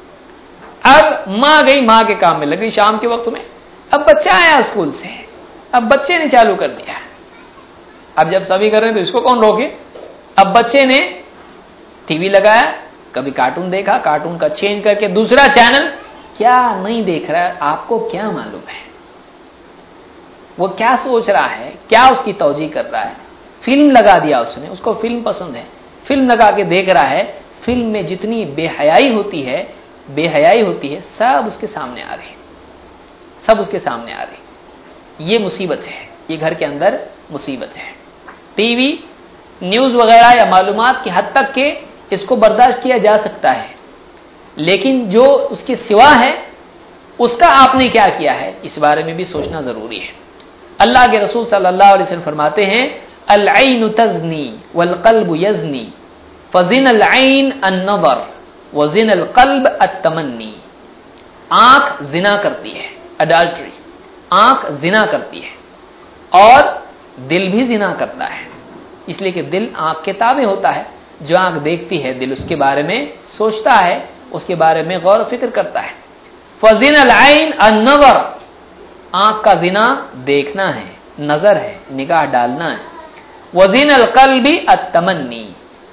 अब माँ गई, माँ के काम में लगी शाम के वक्त में, अब बच्चा आया स्कूल से, अब बच्चे ने चालू कर दिया। अब जब सभी कर रहे हैं तो इसको कौन रोके? अब बच्चे ने टीवी लगाया, कभी कार्टून देखा, कार्टून का चेंज करके दूसरा चैनल, क्या नहीं देख रहा है आपको क्या मालूम है, वो क्या सोच रहा है, क्या उसकी तौजीह कर रहा है। फिल्म लगा दिया उसने, उसको फिल्म पसंद है, फिल्म लगा के देख रहा है, फिल्म में जितनी बेहयाई होती है बेहयाई होती है सब उसके सामने आ रही, सब उसके सामने आ रही। ये मुसीबत है, ये घर के अंदर मुसीबत है। टीवी न्यूज वगैरह या मालूमात की हद तक के इसको बर्दाश्त किया जा सकता है, लेकिन जो उसके सिवा है उसका आपने क्या किया है, इस बारे में भी सोचना जरूरी है। अल्लाह के रसूल सल्लल्लाहु अलैहि वसल्लम फरमाते हैं, अल ऐनु तज़नी वल क़ल्बु यज़नी फ़ज़िन अल ऐन अन-नज़र वज़िन अल क़ल्ब अत-तमन्नी। आंख जिना करती है, अडल्ट्री, आंख जिना करती है और दिल भी जिना करता है, इसलिए कि दिल आंख के ताबे होता है। जो आंख देखती है दिल उसके बारे में सोचता है, उसके बारे में गौर फिक्र करता है। फ़ज़िन अल ऐन अन-नज़र, आंख का जिना देखना है, नजर है, निगाह डालना है। वज़िन अल क़ल्बि अत-तमन्नी,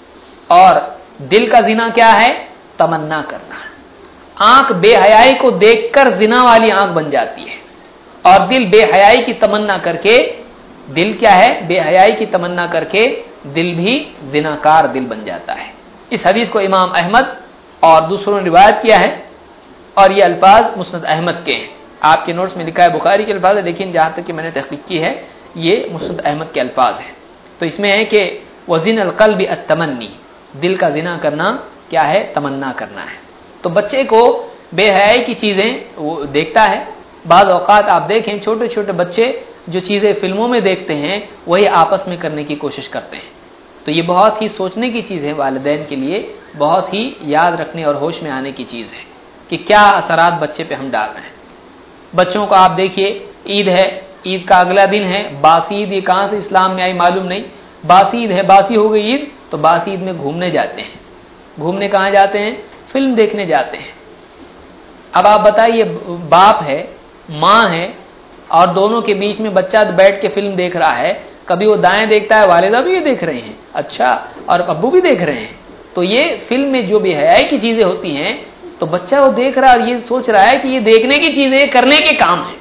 और दिल का जिना क्या है? तमन्ना करना। आंख बेहयाई को देखकर जिना वाली आंख बन जाती है और दिल बेहयाई की तमन्ना करके, दिल क्या है? बेहयाई की तमन्ना करके दिल भी जिनाकार दिल बन जाता है। इस हदीस को इमाम अहमद और दूसरों ने रिवायत किया है और ये अल्फाज मुस्नद अहमद के हैं। आपके नोट्स में लिखा है बुखारी के अल्फाज है, लेकिन जहां तक कि मैंने तहकीक की है ये मुस्नद अहमद के अल्फाज हैं। तो इसमें है कि वज़िन अल क़ल्बि अत-तमन्नी, दिल का जिना करना क्या है? तमन्ना करना है। तो बच्चे को बेहयाई की चीजें वो देखता है। बाज़ औक़ात आप देखें छोटे छोटे बच्चे जो चीजें फिल्मों में देखते हैं वही आपस में करने की कोशिश करते हैं। तो ये बहुत ही सोचने की चीज है, वालिदैन के लिए बहुत ही याद रखने और होश में आने की चीज है कि क्या असरात बच्चे पे हम डाल रहे हैं। बच्चों को आप देखिए, ईद है, ईद का अगला दिन है बासी ईद, ये कहां से इस्लाम में आई मालूम नहीं। बासी ईद है, बासी हो गई ईद, तो बासी ईद में घूमने जाते हैं। घूमने कहां जाते हैं? फिल्म देखने जाते हैं। अब आप बताइए, बाप है, माँ है और दोनों के बीच में बच्चा बैठ के फिल्म देख रहा है, कभी वो दाएं देखता है, वालिदा भी ये देख रहे हैं, अच्छा, और अब्बू भी देख रहे हैं। तो ये फिल्म में जो बेहयाई की चीजें होती हैं तो बच्चा वो देख रहा है और ये सोच रहा है कि ये देखने की चीजें करने के काम है।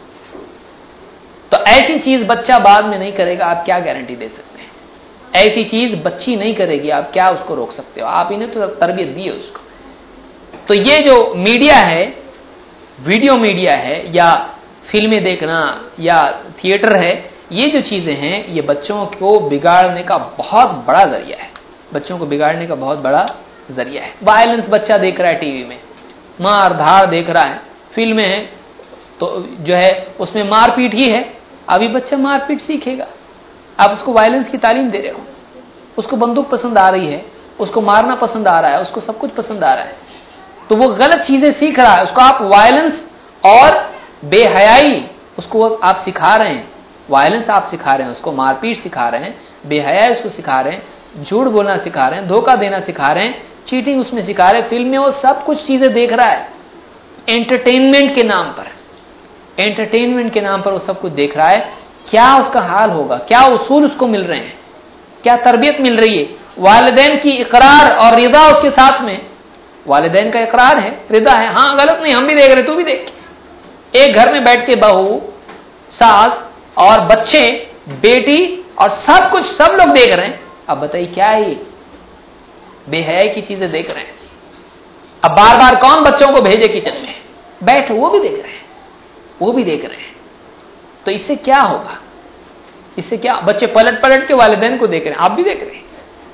तो ऐसी चीज बच्चा बाद में नहीं करेगा, आप क्या गारंटी दे सकते हैं? ऐसी चीज बच्ची नहीं करेगी, आप क्या उसको रोक सकते हो? आप इन्हें तो तरबियत दी है उसको। तो ये जो मीडिया है, वीडियो मीडिया है या फिल्में देखना या थिएटर है, ये जो चीजें हैं ये बच्चों को बिगाड़ने का बहुत बड़ा जरिया है, बच्चों को बिगाड़ने का बहुत बड़ा जरिया है। वायलेंस बच्चा देख रहा है टीवी में, मार धाड़ देख रहा है, फिल्में हैं तो जो है उसमें मार पीट ही है, अभी बच्चा मार पीट सीखेगा। आप उसको वायलेंस की तालीम दे रहे हो, उसको बंदूक पसंद आ रही है, उसको मारना पसंद आ रहा है, उसको सब कुछ पसंद आ रहा है, तो वो गलत चीजें सीख रहा है। उसको आप वायलेंस और बेहयाई उसको आप सिखा रहे हैं, वायलेंस आप सिखा रहे हैं, उसको मारपीट सिखा रहे हैं, बेहयाई उसको सिखा रहे हैं, झूठ बोलना सिखा रहे हैं, धोखा देना सिखा रहे हैं, चीटिंग उसमें सिखा रहे हैं। फिल्म में वो सब कुछ चीजें देख रहा है, एंटरटेनमेंट के नाम पर, एंटरटेनमेंट के नाम पर वो सब कुछ देख रहा है। क्या उसका हाल होगा, क्या उसूल उसको मिल रहे हैं, क्या तरबियत मिल रही है? वालिदैन की इकरार और रिदा उसके साथ में, वालिदैन का इकरार है, रिदा है, हाँ गलत नहीं, हम भी देख रहे, तू भी देख। एक घर में बैठ के बहू, सास और बच्चे, बेटी और सब कुछ, सब लोग देख रहे हैं। अब बताइए क्या है ये? बेहयाई की चीजें देख रहे हैं। अब बार बार कौन बच्चों को भेजे किचन में, बैठ, वो भी देख रहे हैं, वो भी देख रहे हैं। तो इससे क्या होगा? इससे क्या, बच्चे पलट पलट के वालिदैन को देख रहे हैं, आप भी देख रहे हैं।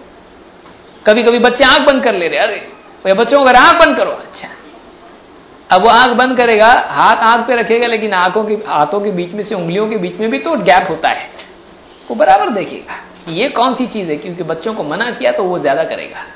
कभी कभी बच्चे आंख बंद कर ले रहे, अरे भैया बच्चों को आंख बंद करो, अच्छा अब वो आंख बंद करेगा, हाथ आंख पे रखेगा, लेकिन आंखों की हाथों के बीच में से उंगलियों के बीच में भी तो गैप होता है, वो बराबर देखेगा ये कौन सी चीज है, क्योंकि बच्चों को मना किया तो वो ज्यादा करेगा।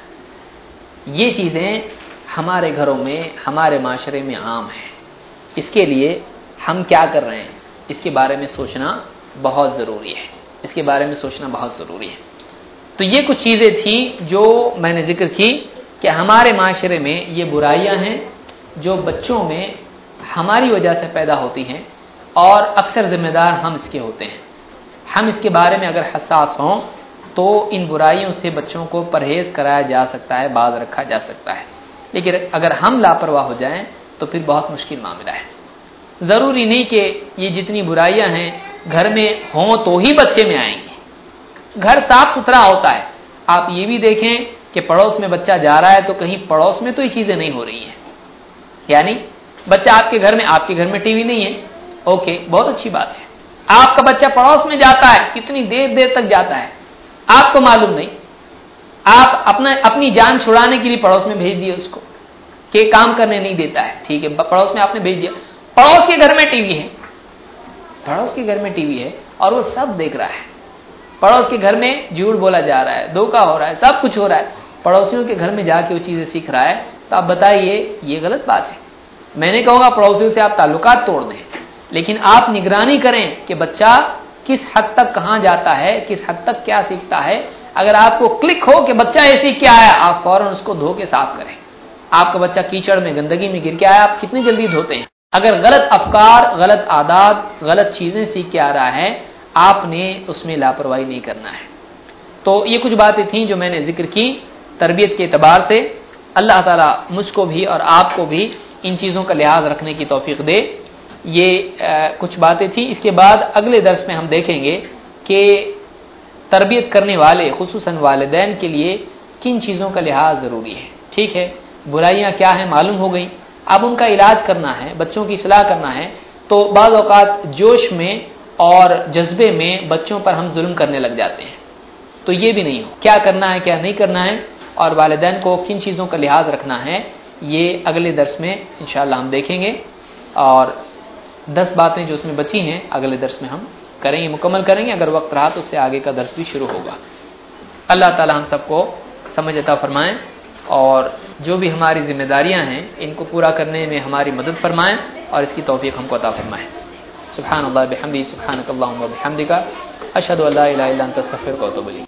ये चीजें हमारे घरों में, हमारे माशरे में आम है। इसके लिए हम क्या कर रहे हैं, इसके बारे में सोचना बहुत जरूरी है, इसके बारे में सोचना बहुत जरूरी है। तो ये कुछ चीजें थी जो मैंने जिक्र की कि हमारे माशरे में ये बुराइयां हैं जो बच्चों में हमारी वजह से पैदा होती हैं और अक्सर जिम्मेदार हम इसके होते हैं। हम इसके बारे में अगर हसास हों तो इन बुराइयों से बच्चों को परहेज कराया जा सकता है, बाज रखा जा सकता है। लेकिन अगर हम लापरवाह हो जाएं तो फिर बहुत मुश्किल मामला है। जरूरी नहीं कि ये जितनी बुराइयां हैं घर में हों तो ही बच्चे में आएंगे। घर साफ सुथरा होता है, आप ये भी देखें कि पड़ोस में बच्चा जा रहा है तो कहीं पड़ोस में तो ये चीजें नहीं हो रही हैं। यानी बच्चा आपके घर में, आपके घर में टीवी नहीं है, ओके बहुत अच्छी बात है। आपका बच्चा पड़ोस में जाता है, कितनी देर देर तक जाता है आपको मालूम नहीं, आप अपना अपनी जान छुड़ाने के लिए पड़ोस में भेज दिए उसको कि काम करने नहीं देता है, ठीक है, पड़ोस में आपने भेज दिया। पड़ोस के घर में टीवी है, पड़ोस के घर में टीवी है और वो सब देख रहा है। पड़ोस के घर में झूठ बोला जा रहा है, धोखा हो रहा है, सब कुछ हो रहा है, पड़ोसियों के घर में जाके वो चीजें सीख रहा है। तो आप बताइए ये गलत बात है। मैंने कहूंगा पड़ोसियों से आप ताल्लुकात तोड़ दें, लेकिन आप निगरानी करें कि बच्चा किस हद तक कहां जाता है, किस हद तक क्या सीखता है। अगर आपको क्लिक हो कि बच्चा ऐसे क्या आया, आप फौरन उसको धो के साफ करें। आपका बच्चा कीचड़ में, गंदगी में गिर के आया, आप कितनी जल्दी धोते हैं? अगर गलत अफकार, गलत आदात, गलत चीजें सीख के आ रहा है, आपने उसमें लापरवाही नहीं करना है। तो ये कुछ बातें थी जो मैंने जिक्र की तरबियत के एतबार से। अल्लाह ताला मुझको भी और आपको भी इन चीजों का लिहाज रखने की तौफीक दे। ये आ, कुछ बातें थी। इसके बाद अगले दर्स में हम देखेंगे कि तरबियत करने वाले खुसूसन वालिदैन के लिए किन चीज़ों का लिहाज ज़रूरी है। ठीक है, बुराइयां क्या हैं मालूम हो गई, अब उनका इलाज करना है, बच्चों की इस्लाह करना है। तो बाज़ औक़ात जोश में और जज्बे में बच्चों पर हम जुल्म करने लग जाते हैं, तो ये भी नहीं हो। क्या करना है, क्या नहीं करना है, और वालिदैन को किन चीज़ों का लिहाज रखना है, ये अगले दर्स में इंशाअल्लाह हम देखेंगे। और दस बातें जो उसमें बची हैं अगले दर्स में हम करेंगे, मुकम्मल करेंगे। अगर वक्त रहा तो उससे आगे का दर्स भी शुरू होगा। अल्लाह ताला हम सबको समझ अता फरमाएं और जो भी हमारी जिम्मेदारियां हैं इनको पूरा करने में हमारी मदद फरमाएं और इसकी तौफीक हमको अता फरमाएं। सुब्हानअल्लाह बिहम्दिही, सुब्हानकल्लाहुम्मा बिहम्दिका, अशहदु अल्ला इलाहा इल्ला अंता अस्तगफिरुका व अतूबु इलैक।